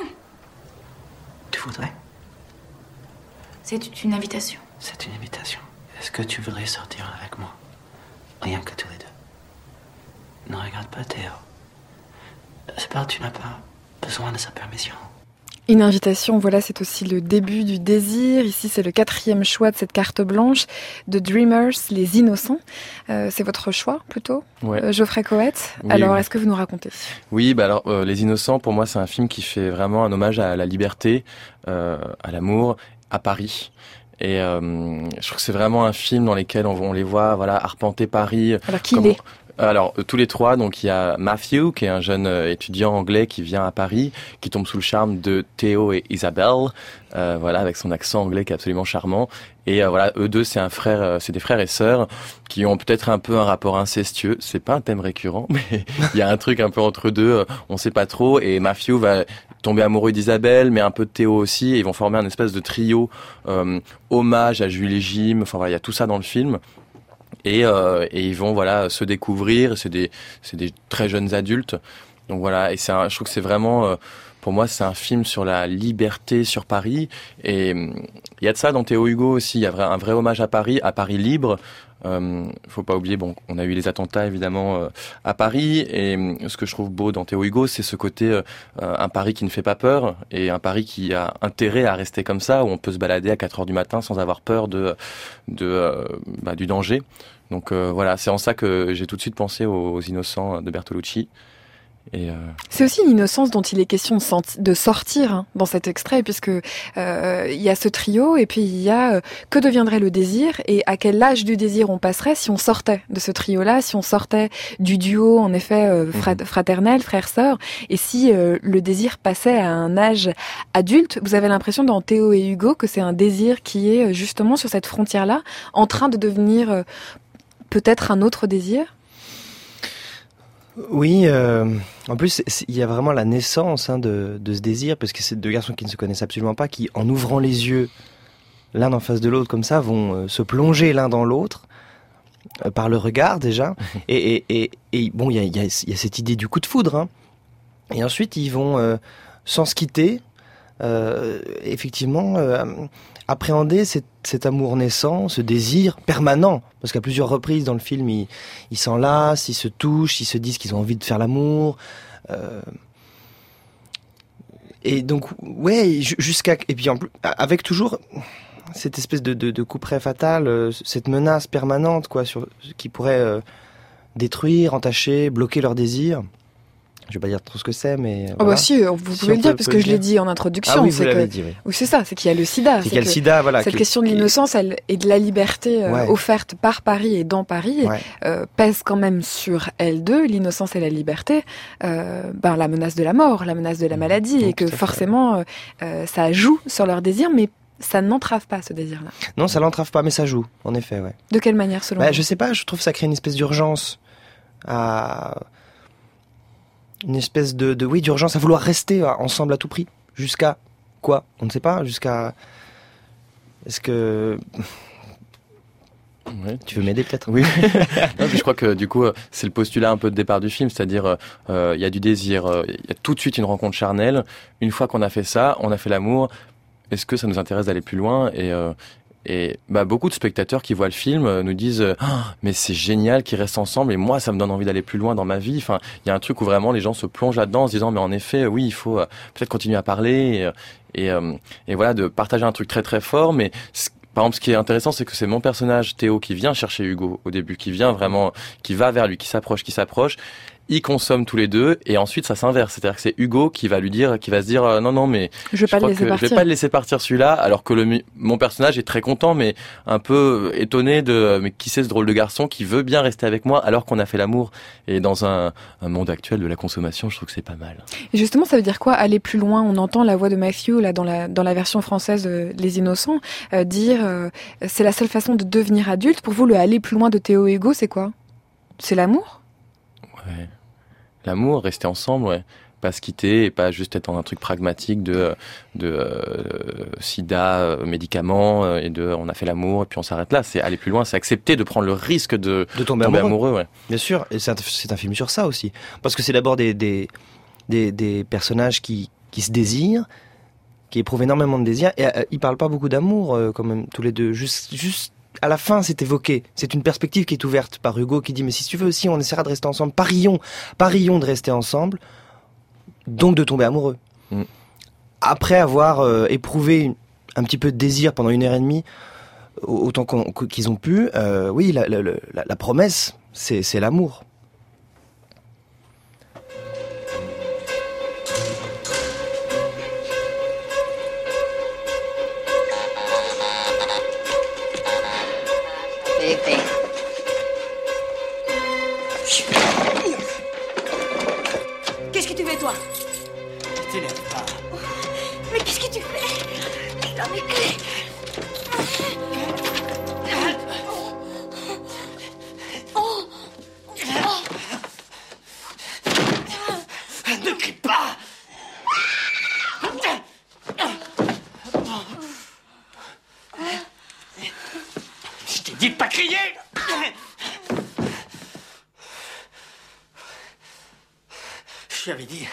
Tu voudrais? C'est une invitation. C'est une invitation. Est-ce que tu voudrais sortir avec moi? Rien que tous les deux. Ne regarde pas Théo. C'est pas, tu n'as pas besoin de sa permission. Une invitation, voilà, c'est aussi le début du désir. Ici, c'est le 4e choix de cette carte blanche de Dreamers, Les Innocents. C'est votre choix, plutôt, ouais. Geoffrey Coët. Oui, alors, oui. est-ce que vous nous racontez? Oui, Les Innocents, pour moi, c'est un film qui fait vraiment un hommage à la liberté, à l'amour, à Paris. Et je trouve que c'est vraiment un film dans lequel on les voit, voilà, arpenter Paris. Alors, qui il est? Alors, tous les trois, donc il y a Matthew, qui est un jeune étudiant anglais qui vient à Paris, qui tombe sous le charme de Théo et Isabelle, voilà, avec son accent anglais qui est absolument charmant. Et voilà, eux deux, c'est des frères et sœurs qui ont peut-être un peu un rapport incestueux. C'est pas un thème récurrent, mais il y a un truc un peu entre deux, on sait pas trop. Et Matthew va tomber amoureux d'Isabelle, mais un peu de Théo aussi. Et ils vont former un espèce de trio, hommage à Jules et Jim. Enfin voilà, il y a tout ça dans le film. Et ils vont voilà se découvrir. C'est des très jeunes adultes. Donc voilà, et je trouve que c'est vraiment, pour moi, c'est un film sur la liberté sur Paris. Et il y a de ça dans Théo Hugo aussi. Il y a un vrai hommage à Paris libre. Faut pas oublier, bon, on a eu les attentats évidemment à Paris. Et ce que je trouve beau dans Théo Hugo, c'est ce côté un Paris qui ne fait pas peur et un Paris qui a intérêt à rester comme ça, où on peut se balader à 4h du matin sans avoir peur du danger. Donc voilà, c'est en ça que j'ai tout de suite pensé aux Innocents de Bertolucci. Et c'est aussi l'innocence dont il est question de sortir dans cet extrait, puisque il y a ce trio et puis il y a que deviendrait le désir et à quel âge du désir on passerait si on sortait de ce trio-là, si on sortait du duo en effet fraternel, frère-sœur, et si le désir passait à un âge adulte. Vous avez l'impression dans Théo et Hugo que c'est un désir qui est justement sur cette frontière-là, en train de devenir peut-être un autre désir ? Oui, en plus, il y a vraiment la naissance de ce désir, parce que c'est deux garçons qui ne se connaissent absolument pas, qui, en ouvrant les yeux l'un en face de l'autre comme ça, vont se plonger l'un dans l'autre, par le regard déjà. Et bon, il y a cette idée du coup de foudre. Hein. Et ensuite, ils vont, sans se quitter, effectivement, appréhender cet amour naissant, ce désir permanent. Parce qu'à plusieurs reprises dans le film, ils s'enlacent, ils se touchent, ils se disent qu'ils ont envie de faire l'amour. Et donc, ouais, jusqu'à... Et puis, en plus, avec toujours cette espèce de couperet fatal, cette menace permanente, quoi, qui pourrait détruire, entacher, bloquer leur désir. Je vais pas dire trop ce que c'est, mais... Oh bah si, vous pouvez le dire, parce que je l'ai dit en introduction. Ah oui, vous l'avez dit, oui. Oui, c'est ça, c'est qu'il y a le sida. C'est qu'il y a le sida, voilà. Cette question de l'innocence et de la liberté offerte par Paris et dans Paris pèse quand même sur elles deux, l'innocence et la liberté, la menace de la mort, la menace de la maladie, et que forcément, ça joue sur leur désir, mais ça n'entrave pas ce désir-là. Non, ça l'entrave pas, mais ça joue, en effet, ouais. De quelle manière, selon vous ? Je sais pas, je trouve que ça crée une espèce d'urgence d'urgence à vouloir rester ensemble à tout prix. Jusqu'à quoi ? On ne sait pas. Jusqu'à... Est-ce que... Ouais. Tu veux m'aider peut-être ? Oui. Non, je crois que du coup, c'est le postulat un peu de départ du film, c'est-à-dire il y a du désir, il y a tout de suite une rencontre charnelle. Une fois qu'on a fait ça, on a fait l'amour. Est-ce que ça nous intéresse d'aller plus loin ? Et beaucoup de spectateurs qui voient le film nous disent mais c'est génial qu'ils restent ensemble, et moi ça me donne envie d'aller plus loin dans ma vie. Enfin, il y a un truc où vraiment les gens se plongent là-dedans en se disant mais en effet oui, il faut peut-être continuer à parler et voilà, de partager un truc très très fort. Mais par exemple, ce qui est intéressant, c'est que c'est mon personnage Théo qui vient chercher Hugo au début, qui va vers lui, qui s'approche. Ils consomment tous les deux, et ensuite ça s'inverse. C'est-à-dire que c'est Hugo qui va se dire non, mais je vais pas le laisser partir celui-là, alors que mon personnage est très content, mais un peu étonné mais qui c'est ce drôle de garçon qui veut bien rester avec moi alors qu'on a fait l'amour. Et dans un monde actuel de la consommation, je trouve que c'est pas mal. Et justement, ça veut dire quoi, aller plus loin ? On entend la voix de Matthew là dans la version française Les Innocents dire c'est la seule façon de devenir adulte. Pour vous, le aller plus loin de Théo et Hugo, c'est quoi ? C'est l'amour ? Ouais. L'amour, rester ensemble, ouais. Pas se quitter et pas juste être dans un truc pragmatique de sida, médicaments, et on a fait l'amour et puis on s'arrête là. C'est aller plus loin, c'est accepter de prendre le risque de tomber amoureux, ouais. Bien sûr, et c'est un film sur ça aussi. Parce que c'est d'abord des personnages qui se désirent, qui éprouvent énormément de désir, et ils parlent pas beaucoup d'amour, quand même, tous les deux. Juste à la fin, c'est évoqué. C'est une perspective qui est ouverte par Hugo qui dit mais si tu veux aussi, on essaiera de rester ensemble. Parions de rester ensemble, donc de tomber amoureux. Après avoir éprouvé un petit peu de désir pendant 1h30, autant qu'ils ont pu, oui, la promesse, c'est l'amour. Qu'est-ce que tu fais, toi ? T'énerve pas. Mais qu'est-ce que tu fais ? Il en est clé. Ne crie pas. Je t'ai dit de pas crier. J'avais dit.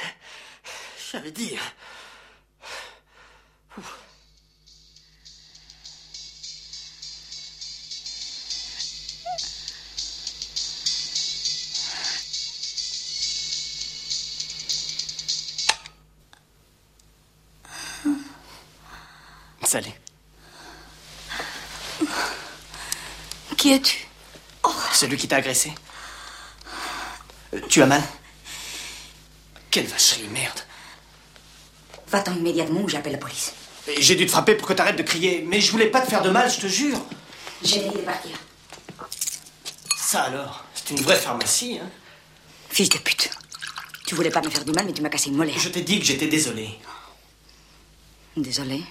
Salut. Qui es-tu ? Celui qui t'a agressé. Tu as mal ? Quelle vacherie, merde. Va-t'en immédiatement ou j'appelle la police. J'ai dû te frapper pour que t'arrêtes de crier, mais je voulais pas te faire de mal, je te jure. J'ai dit de partir. Ça alors, c'est une vraie pharmacie, hein. Fils de pute. Tu voulais pas me faire du mal, mais tu m'as cassé une molaire. Je t'ai dit que j'étais désolé. Désolé.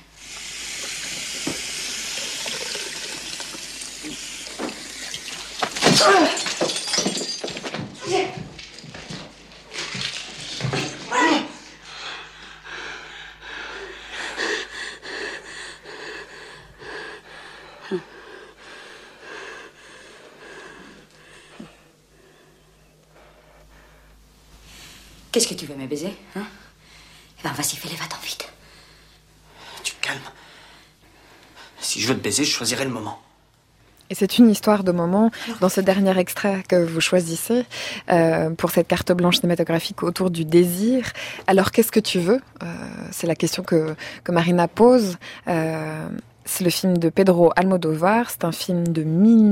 Qu'est-ce que tu veux, me baiser, hein? Eh ben, vas-y, fais-les, va-t'en vite. Tu te calmes. Si je veux te baiser, je choisirai le moment. Et c'est une histoire de moment dans ce dernier extrait que vous choisissez pour cette carte blanche cinématographique autour du désir. Alors, qu'est-ce que tu veux? C'est la question que Marina pose. C'est le film de Pedro Almodóvar. C'est un film de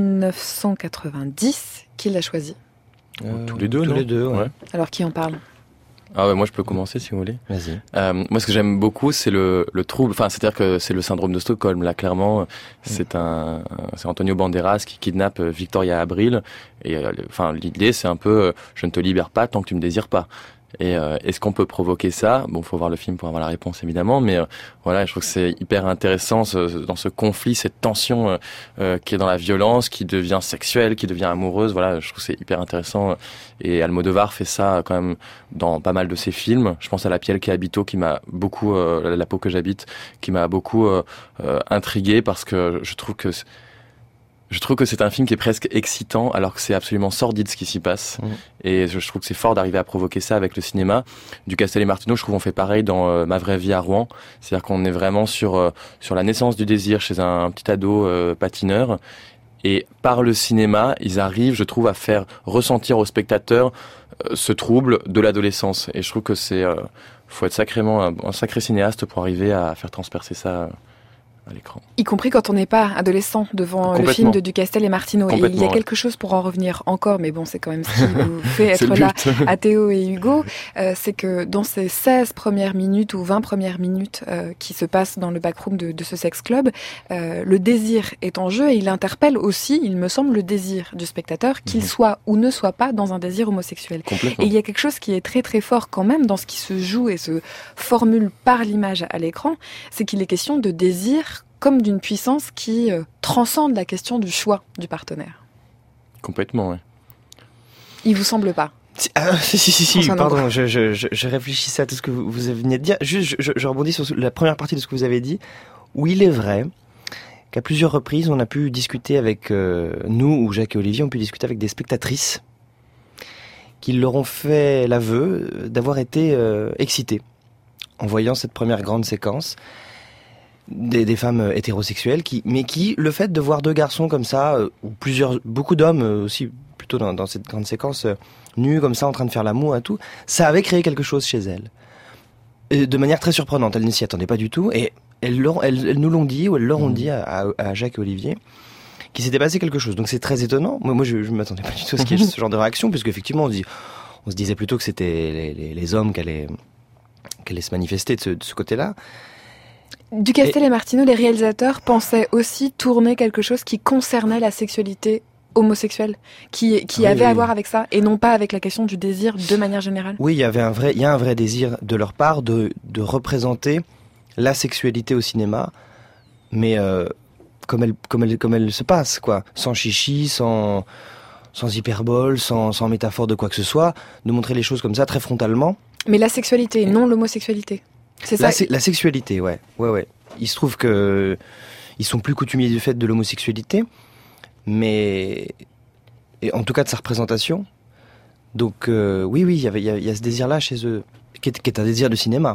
1990. Qui l'a choisi? Tous les deux, tous non? les deux, ouais. Alors, qui en parle? Ah ouais, moi je peux commencer si vous voulez. Vas-y. Moi ce que j'aime beaucoup c'est le trouble, enfin c'est-à-dire que c'est le syndrome de Stockholm là clairement. C'est Antonio Banderas qui kidnappe Victoria Abril et enfin l'idée c'est un peu je ne te libère pas tant que tu me désires pas. Et est-ce qu'on peut provoquer ça? Bon, faut voir le film pour avoir la réponse évidemment, mais voilà, je trouve que c'est hyper intéressant dans ce conflit, cette tension qui est dans la violence, qui devient sexuelle, qui devient amoureuse. Voilà, je trouve que c'est hyper intéressant. Et Almodóvar fait ça quand même dans pas mal de ses films. Je pense à La Piel que habito qui m'a beaucoup, La peau que j'habite, qui m'a beaucoup intrigué parce que je trouve que c'est un film qui est presque excitant alors que c'est absolument sordide ce qui s'y passe. Et je trouve que c'est fort d'arriver à provoquer ça avec le cinéma. Ducastel et Martino, je trouve qu'on fait pareil dans Ma vraie vie à Rouen. C'est-à-dire qu'on est vraiment sur la naissance du désir chez un petit ado patineur. Et par le cinéma, ils arrivent, je trouve, à faire ressentir au spectateur ce trouble de l'adolescence. Et je trouve que faut être un sacré cinéaste pour arriver à faire transpercer ça à l'écran. Y compris quand on n'est pas adolescent devant le film de Ducastel et Martino. Et il y a quelque chose pour en revenir encore, mais bon, c'est quand même ce qui vous fait être là à Théo et Hugo, c'est que dans ces 16 premières minutes ou 20 premières minutes qui se passent dans le backroom de ce sex club, le désir est en jeu et il interpelle aussi, il me semble, le désir du spectateur, qu'il soit ou ne soit pas dans un désir homosexuel. Et il y a quelque chose qui est très très fort quand même dans ce qui se joue et se formule par l'image à l'écran, c'est qu'il est question de désir comme d'une puissance qui transcende la question du choix du partenaire. Complètement, oui. Il vous semble pas? Si, pardon, je réfléchissais à tout ce que vous venez de dire. Juste, je rebondis sur la première partie de ce que vous avez dit, où il est vrai qu'à plusieurs reprises, on a pu discuter avec nous, ou Jacques et Olivier, ont pu discuter avec des spectatrices qui leur ont fait l'aveu d'avoir été excitées en voyant cette première grande séquence. Des femmes hétérosexuelles mais qui, le fait de voir deux garçons comme ça, ou beaucoup d'hommes aussi, plutôt dans cette grande séquence, nus comme ça, en train de faire l'amour et tout, ça avait créé quelque chose chez elles. Et de manière très surprenante, elles ne s'y attendaient pas du tout, et elles nous l'ont dit, ou elles leur ont dit à Jacques et Olivier, qu'il s'était passé quelque chose. Donc c'est très étonnant. Moi je m'attendais pas du tout à ce qu'il y ait ce genre de réaction, puisque effectivement on se disait plutôt que c'était les hommes qui allaient se manifester de ce côté-là. Ducastel et Martino, les réalisateurs, pensaient aussi tourner quelque chose qui concernait la sexualité homosexuelle, qui avait à voir avec ça, et non pas avec la question du désir de manière générale. Oui, il y a un vrai désir de leur part de représenter la sexualité au cinéma, mais comme elle se passe, quoi, sans chichi, sans hyperbole, sans métaphore de quoi que ce soit, de montrer les choses comme ça très frontalement. Mais la sexualité, non l'homosexualité. C'est ça. La sexualité, ouais. Il se trouve que ils sont plus coutumiers du fait de l'homosexualité, mais et en tout cas de sa représentation. Donc oui, il y a ce désir-là chez eux, qui est un désir de cinéma.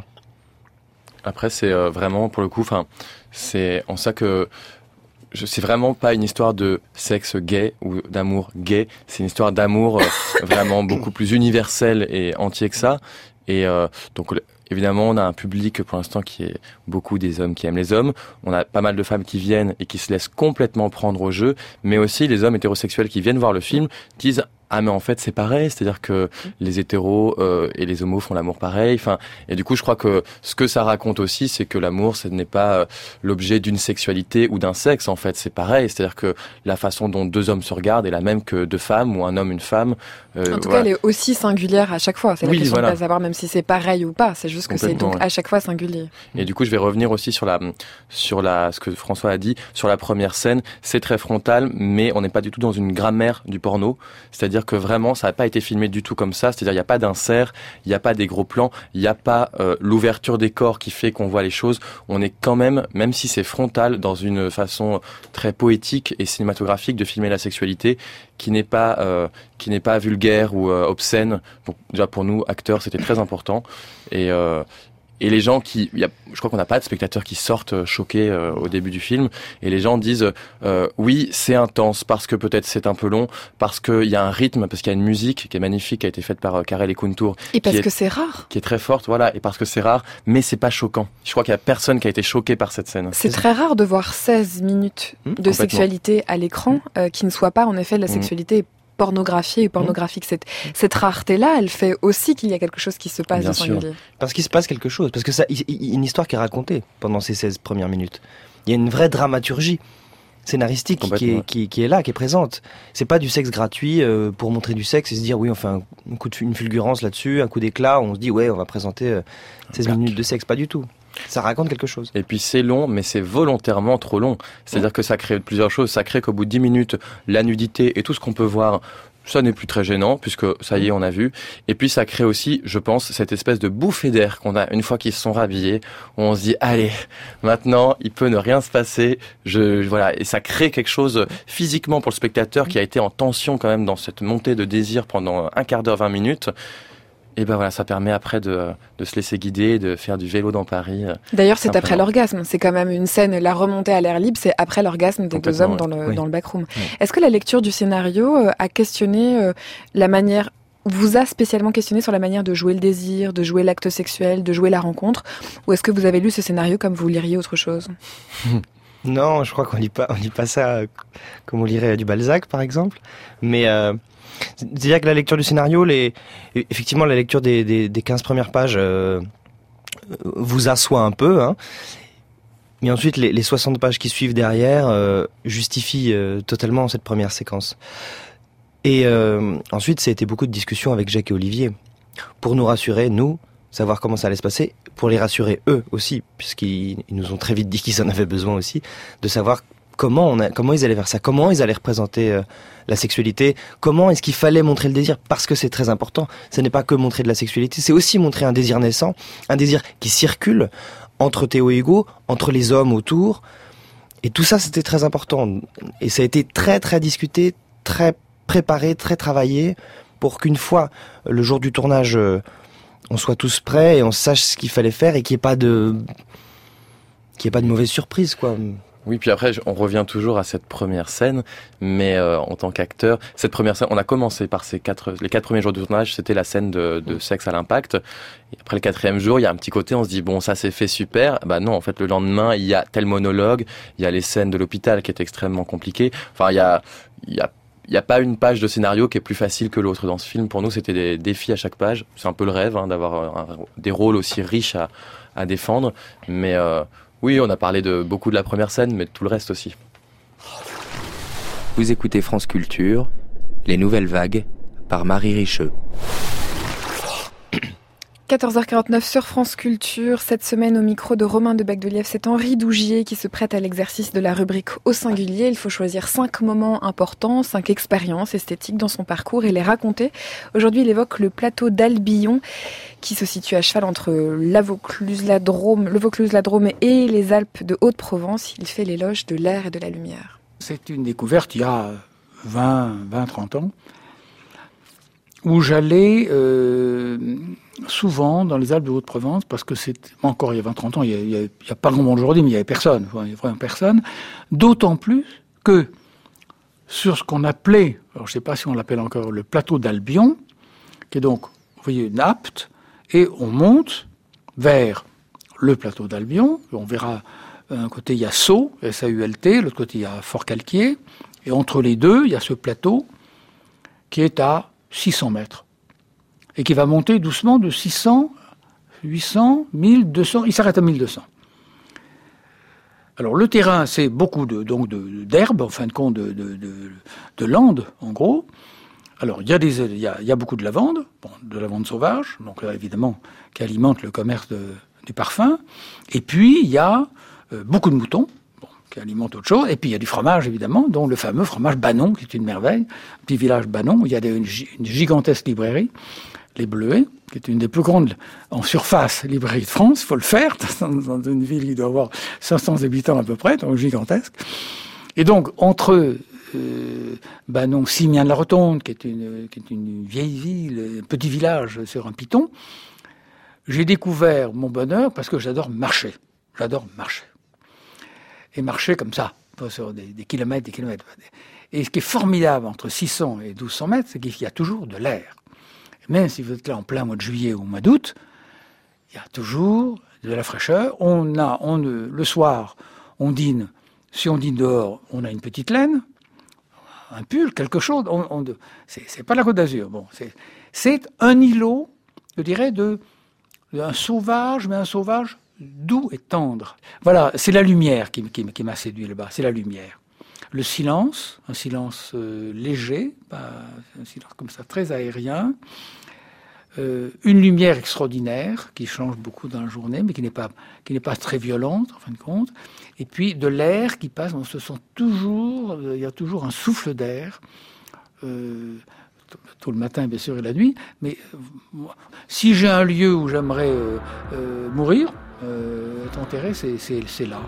Après, c'est vraiment pour le coup, c'est en ça que c'est vraiment pas une histoire de sexe gay ou d'amour gay. C'est une histoire d'amour vraiment beaucoup plus universelle et entier que ça. Et donc évidemment, on a un public pour l'instant qui est beaucoup des hommes qui aiment les hommes. On a pas mal de femmes qui viennent et qui se laissent complètement prendre au jeu, mais aussi les hommes hétérosexuels qui viennent voir le film disent ah mais en fait c'est pareil, c'est-à-dire que les hétéros et les homos font l'amour pareil. Et du coup je crois que ce que ça raconte aussi, c'est que l'amour ce n'est pas l'objet d'une sexualité ou d'un sexe, en fait c'est pareil, c'est-à-dire que la façon dont deux hommes se regardent est la même que deux femmes ou un homme une femme. En tout cas elle est aussi singulière à chaque fois, c'est la question de pas savoir même si c'est pareil ou pas, c'est juste que c'est donc à chaque fois singulier. Et du coup je vais revenir aussi sur ce que François a dit, sur la première scène, c'est très frontal, mais on n'est pas du tout dans une grammaire du porno, c'est-à-dire C'est-à-dire que vraiment, ça n'a pas été filmé du tout comme ça. C'est-à-dire, il n'y a pas d'insert, il n'y a pas des gros plans, il n'y a pas l'ouverture des corps qui fait qu'on voit les choses. On est quand même si c'est frontal, dans une façon très poétique et cinématographique de filmer la sexualité, qui n'est pas vulgaire ou obscène. Donc, déjà pour nous, acteurs, c'était très important. Et les gens je crois qu'on n'a pas de spectateurs qui sortent choqués au début du film, et les gens disent oui, c'est intense parce que peut-être c'est un peu long, parce qu'il y a un rythme, parce qu'il y a une musique qui est magnifique, qui a été faite par Karel et Kuntur, et parce que c'est rare, qui est très forte, voilà, et parce que c'est rare, mais c'est pas choquant. Je crois qu'il y a personne qui a été choqué par cette scène. C'est très rare de voir 16 minutes de sexualité à l'écran qui ne soit pas en effet de la sexualité pornographiée et pornographique. Cette rareté-là, elle fait aussi qu'il y a quelque chose qui se passe de singulier. Parce qu'il se passe quelque chose, parce que ça, il y a une histoire qui est racontée pendant ces 16 premières minutes. Il y a une vraie dramaturgie scénaristique qui est là, qui est présente. C'est pas du sexe gratuit pour montrer du sexe et se dire oui, on fait une fulgurance là-dessus, un coup d'éclat, on se dit ouais, on va présenter 16 minutes de sexe. Pas du tout. Ça raconte quelque chose. Et puis c'est long, mais c'est volontairement trop long. C'est-à-dire que ça crée plusieurs choses. Ça crée qu'au bout de 10 minutes, la nudité et tout ce qu'on peut voir, ça n'est plus très gênant, puisque ça y est, on a vu. Et puis ça crée aussi, je pense, cette espèce de bouffée d'air qu'on a une fois qu'ils se sont rhabillés, où on se dit, allez, maintenant, il peut ne rien se passer. Voilà. Et ça crée quelque chose physiquement pour le spectateur qui a été en tension quand même dans cette montée de désir pendant un quart d'heure, 20 minutes. Et ben voilà, ça permet après de se laisser guider, de faire du vélo dans Paris. D'ailleurs, c'est après l'orgasme. C'est quand même une scène, la remontée à l'air libre, c'est après l'orgasme des deux hommes dans le backroom. Oui. Est-ce que la lecture du scénario a questionné la manière, vous a spécialement questionné sur la manière de jouer le désir, de jouer l'acte sexuel, de jouer la rencontre, ou est-ce que vous avez lu ce scénario comme vous liriez autre chose? Non, je crois qu'on lit pas ça comme on lirait du Balzac, par exemple. Mais c'est-à-dire que la lecture du scénario, effectivement, la lecture des 15 premières pages vous assoit un peu, hein. Mais ensuite, les 60 pages qui suivent derrière justifient totalement cette première séquence. Et ensuite, ça a été beaucoup de discussions avec Jacques et Olivier pour nous rassurer, nous, savoir comment ça allait se passer, pour les rassurer eux aussi, puisqu'ils nous ont très vite dit qu'ils en avaient besoin aussi, de savoir comment ils allaient faire ça, comment ils allaient représenter la sexualité, comment est-ce qu'il fallait montrer le désir, parce que c'est très important. Ce n'est pas que montrer de la sexualité, c'est aussi montrer un désir naissant, un désir qui circule entre Théo et Hugo, entre les hommes autour. Et tout ça, c'était très important. Et ça a été très, très discuté, très préparé, très travaillé, pour qu'une fois, le jour du tournage, on soit tous prêts et on sache ce qu'il fallait faire et qu'il n'y ait pas de mauvaise surprise, quoi. Oui, puis après, on revient toujours à cette première scène, mais en tant qu'acteur, cette première scène, on a commencé par les 4 premiers jours de tournage, c'était la scène de sexe à l'impact. Et après le 4e jour, il y a un petit côté, on se dit, bon, ça c'est fait super. Bah non, en fait, le lendemain, il y a tel monologue, il y a les scènes de l'hôpital qui est extrêmement compliquées. Enfin, il y a pas une page de scénario qui est plus facile que l'autre dans ce film. Pour nous, c'était des défis à chaque page. C'est un peu le rêve, hein, d'avoir des rôles aussi riches à défendre, mais oui, on a parlé beaucoup de la première scène, mais de tout le reste aussi. Vous écoutez France Culture, Les Nouvelles Vagues, par Marie Richeux. 14h49 sur France Culture. Cette semaine, au micro de Romain de Becdelièvre, c'est Henri Dougier qui se prête à l'exercice de la rubrique au singulier. Il faut choisir 5 moments importants, 5 expériences esthétiques dans son parcours et les raconter. Aujourd'hui, il évoque le plateau d'Albillon qui se situe à cheval entre le Vaucluse-la-Drôme et les Alpes de Haute-Provence. Il fait l'éloge de l'air et de la lumière. C'est une découverte il y a 20-30 ans où j'allais souvent dans les Alpes de Haute-Provence, parce que c'était encore il y a 20-30 ans, il y a pas grand monde aujourd'hui, mais il y avait personne, il y avait vraiment personne. D'autant plus que sur ce qu'on appelait, alors je sais pas si on l'appelle encore le plateau d'Albion, qui est donc, vous voyez, une apte, et on monte vers le plateau d'Albion, on verra, d'un côté il y a Sceaux, S-A-U-L-T, de l'autre côté il y a Fort-Calquier, et entre les deux, il y a ce plateau qui est à 600 mètres. Et qui va monter doucement de 600, 800, 1200, il s'arrête à 1200. Alors le terrain, c'est beaucoup d'herbe, en fin de compte, de landes, en gros. Alors il y a beaucoup de lavande, de lavande sauvage, donc évidemment, qui alimente le commerce du parfum. Et puis il y a beaucoup de moutons, qui alimente autre chose. Et puis il y a du fromage, évidemment, dont le fameux fromage Banon, qui est une merveille. Un petit village Banon, où il y a une gigantesque librairie, les Bleuets, qui est une des plus grandes en surface librairies de France. Il faut le faire, dans une ville qui doit avoir 500 habitants à peu près, donc gigantesque. Et donc, entre Banon, Simien-de-la-Rotonde, qui est une vieille ville, un petit village sur un piton, j'ai découvert mon bonheur parce que j'adore marcher. Et marcher comme ça, sur des kilomètres, des kilomètres. Et ce qui est formidable entre 600 et 1200 mètres, c'est qu'il y a toujours de l'air. Même si vous êtes là en plein mois de juillet ou au mois d'août, il y a toujours de la fraîcheur. Le soir, on dîne. Si on dîne dehors, on a une petite laine, un pull, quelque chose. C'est pas la Côte d'Azur. Bon, c'est un îlot, je dirais, un sauvage, mais un sauvage doux et tendre. Voilà, c'est la lumière qui m'a séduit là-bas. C'est la lumière. Le silence, un silence léger, un silence comme ça, très aérien. Une lumière extraordinaire qui change beaucoup dans la journée, mais qui n'est pas très violente en fin de compte. Et puis de l'air qui passe. On se sent toujours, il y a toujours un souffle d'air. Tôt le matin, bien sûr, et la nuit. Mais si j'ai un lieu où j'aimerais mourir, être enterré, c'est là.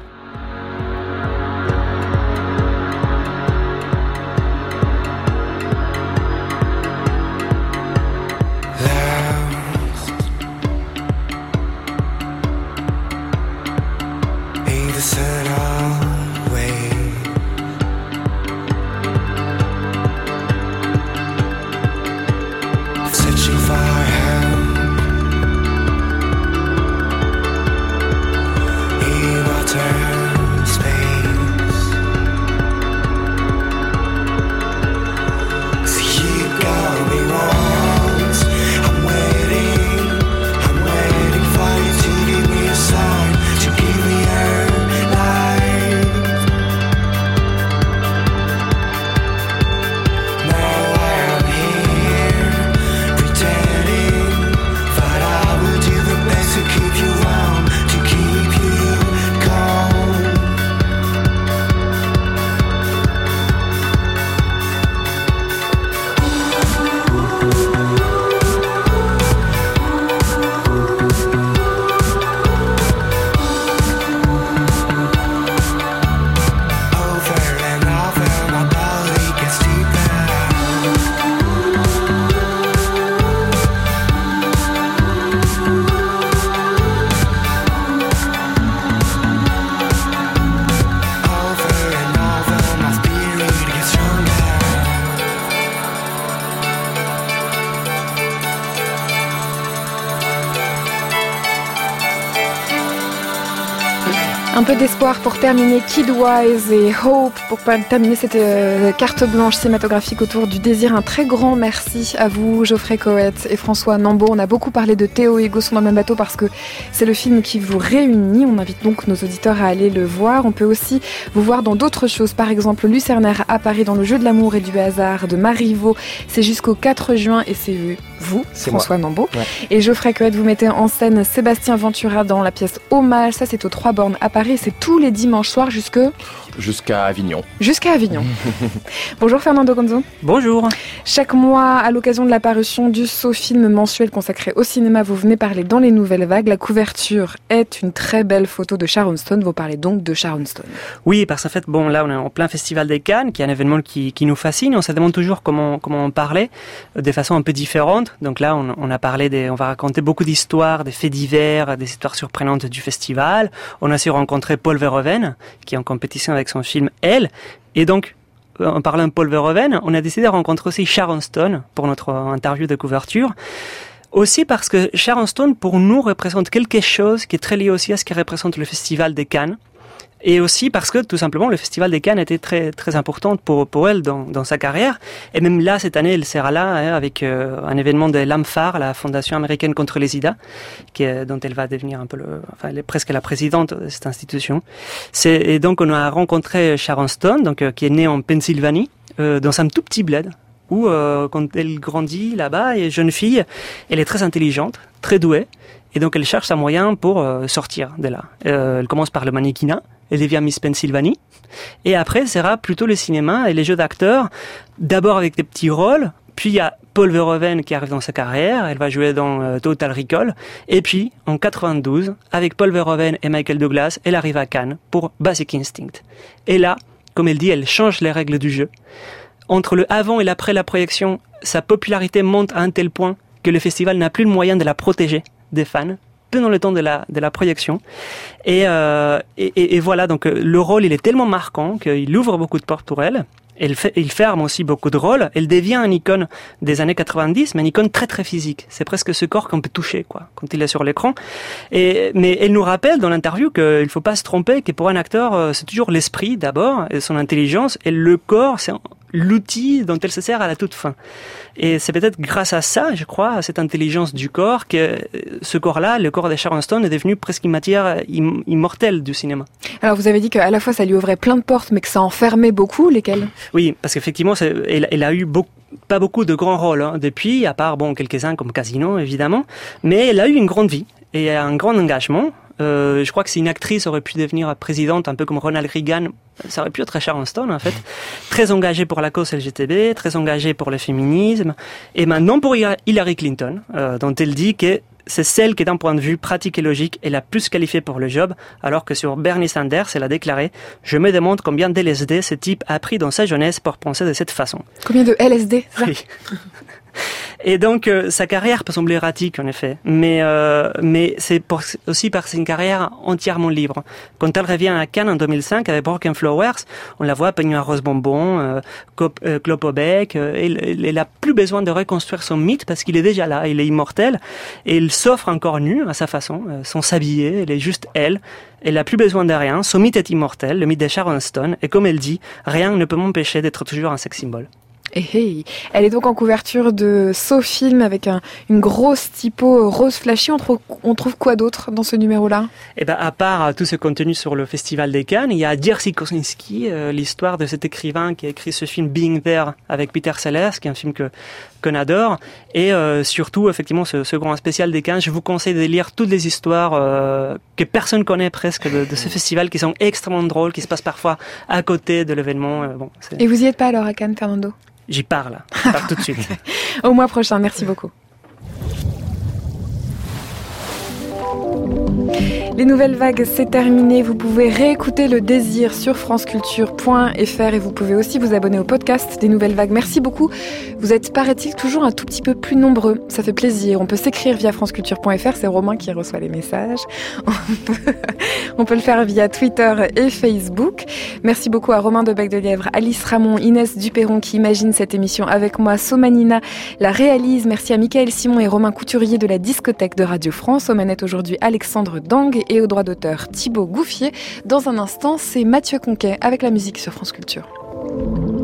Un peu d'espoir pour terminer Kidwise et Hope pour terminer cette carte blanche cinématographique autour du désir. Un très grand merci à vous, Geoffrey Coët et François Nambaud. On a beaucoup parlé de Théo et Hugo sont dans le même bateau parce que c'est le film qui vous réunit. On invite donc nos auditeurs à aller le voir. On peut aussi vous voir dans d'autres choses. Par exemple, Lucernaire à Paris dans Le jeu de l'amour et du hasard de Marivaux. C'est jusqu'au 4 juin et c'est vous, François Nambaud. Ouais. Et Geoffrey Coët, vous mettez en scène Sébastien Ventura dans la pièce Hommage. Ça, c'est aux 3 bornes à Paris. C'est tous les dimanches soirs jusqu'à Avignon. Jusqu'à Avignon. Bonjour Fernando Gonzo. Bonjour. Chaque mois, à l'occasion de la parution du SO-film mensuel consacré au cinéma, vous venez parler dans les Nouvelles Vagues. La couverture est une très belle photo de Sharon Stone. Vous parlez donc de Sharon Stone. Oui, parce qu'en fait, là, on est en plein Festival des Cannes, qui est un événement qui nous fascine. On se demande toujours comment en parler de façon un peu différente. Donc là, on a parlé on va raconter beaucoup d'histoires, des faits divers, des histoires surprenantes du festival. On a aussi rencontré Paul Verhoeven, qui est en compétition avec son film Elle. Et donc, en parlant de Paul Verhoeven, on a décidé de rencontrer aussi Sharon Stone pour notre interview de couverture. Aussi parce que Sharon Stone, pour nous, représente quelque chose qui est très lié aussi à ce qui représente le Festival des Cannes. Et aussi parce que, tout simplement, le Festival des Cannes était très, très important pour elle dans sa carrière. Et même là, cette année, elle sera là avec un événement de l'AMFAR, la Fondation américaine contre les SIDA, dont elle va devenir un peu elle est presque la présidente de cette institution. Et donc, on a rencontré Sharon Stone, qui est née en Pennsylvanie, dans un tout petit bled où quand elle grandit là-bas, et jeune fille, elle est très intelligente, très douée, et donc elle cherche un moyen pour sortir de là. Elle commence par le mannequinat, elle devient Miss Pennsylvanie, et après elle sera plutôt le cinéma et les jeux d'acteurs, d'abord avec des petits rôles, puis il y a Paul Verhoeven qui arrive dans sa carrière, elle va jouer dans Total Recall, et puis en 92, avec Paul Verhoeven et Michael Douglas, elle arrive à Cannes pour Basic Instinct. Et là, comme elle dit, elle change les règles du jeu. Entre le avant et l'après la projection, sa popularité monte à un tel point que le festival n'a plus le moyen de la protéger des fans pendant le temps de la projection. Et voilà, donc le rôle, il est tellement marquant qu'il ouvre beaucoup de portes pour elle. Il ferme aussi beaucoup de rôles. Elle devient une icône des années 90, mais une icône très très physique. C'est presque ce corps qu'on peut toucher, quoi, quand il est sur l'écran. Mais elle nous rappelle dans l'interview qu'il faut pas se tromper, que pour un acteur, c'est toujours l'esprit d'abord, et son intelligence, et le corps, c'est l'outil dont elle se sert à la toute fin. Et c'est peut-être grâce à ça, je crois, à cette intelligence du corps, que ce corps-là, le corps de Sharon Stone, est devenu presque une matière immortelle du cinéma. Alors vous avez dit qu'à la fois ça lui ouvrait plein de portes, mais que ça en fermait beaucoup, lesquelles ? Oui, parce qu'effectivement, elle a eu pas beaucoup de grands rôles depuis, à part quelques-uns comme Casino, évidemment, mais elle a eu une grande vie et un grand engagement. Je crois que si une actrice aurait pu devenir présidente, un peu comme Ronald Reagan, ça aurait pu être Sharon Stone, en fait. Très engagée pour la cause LGTB, très engagée pour le féminisme, et maintenant pour Hillary Clinton, dont elle dit que c'est celle qui, d'un point de vue pratique et logique, est la plus qualifiée pour le job, alors que sur Bernie Sanders, elle a déclaré « Je me demande combien d'LSD ce type a pris dans sa jeunesse pour penser de cette façon. » Combien de LSD, ça ? Oui. Et donc sa carrière peut sembler erratique en effet, mais c'est aussi parce que c'est une carrière entièrement libre. Quand elle revient à Cannes en 2005 avec Broken Flowers, on la voit peigner un rose bonbon, clope au bec. Elle a plus besoin de reconstruire son mythe parce qu'il est déjà là, il est immortel et il s'offre encore nu à sa façon, sans s'habiller. Elle est juste elle. Elle n'a plus besoin de rien. Son mythe est immortel, le mythe de Sharon Stone. Et comme elle dit, rien ne peut m'empêcher d'être toujours un sex symbole. Hey. Elle est donc en couverture de SoFilm avec une grosse typo rose flashy. On trouve quoi d'autre dans ce numéro-là ? Eh ben, à part tout ce contenu sur le Festival des Cannes, il y a Jerzy Kosinski, l'histoire de cet écrivain qui a écrit ce film Being There avec Peter Sellers, qui est un film qu'on adore. Et surtout, effectivement, ce grand spécial des Cannes, je vous conseille de lire toutes les histoires que personne connaît presque de ce festival, qui sont extrêmement drôles, qui se passent parfois à côté de l'événement. Et vous y êtes pas alors à Cannes, Fernando ? J'y pars tout de suite. Au mois prochain, merci beaucoup. Les nouvelles vagues, c'est terminé. Vous pouvez réécouter Le Désir sur franceculture.fr et vous pouvez aussi vous abonner au podcast des Nouvelles Vagues. Merci beaucoup. Vous êtes, paraît-il, toujours un tout petit peu plus nombreux. Ça fait plaisir. On peut s'écrire via franceculture.fr. C'est Romain qui reçoit les messages. On peut le faire via Twitter et Facebook. Merci beaucoup à Romain de Bec-de-Lièvre, Alice Ramon, Inès Duperron qui imagine cette émission avec moi, Somanina la réalise. Merci à Michael Simon et Romain Couturier de la discothèque de Radio France. Aux manettes aujourd'hui, Alexandre Dang et au droit d'auteur Thibaut Gouffier. Dans un instant, c'est Mathieu Conquet avec la musique sur France Culture.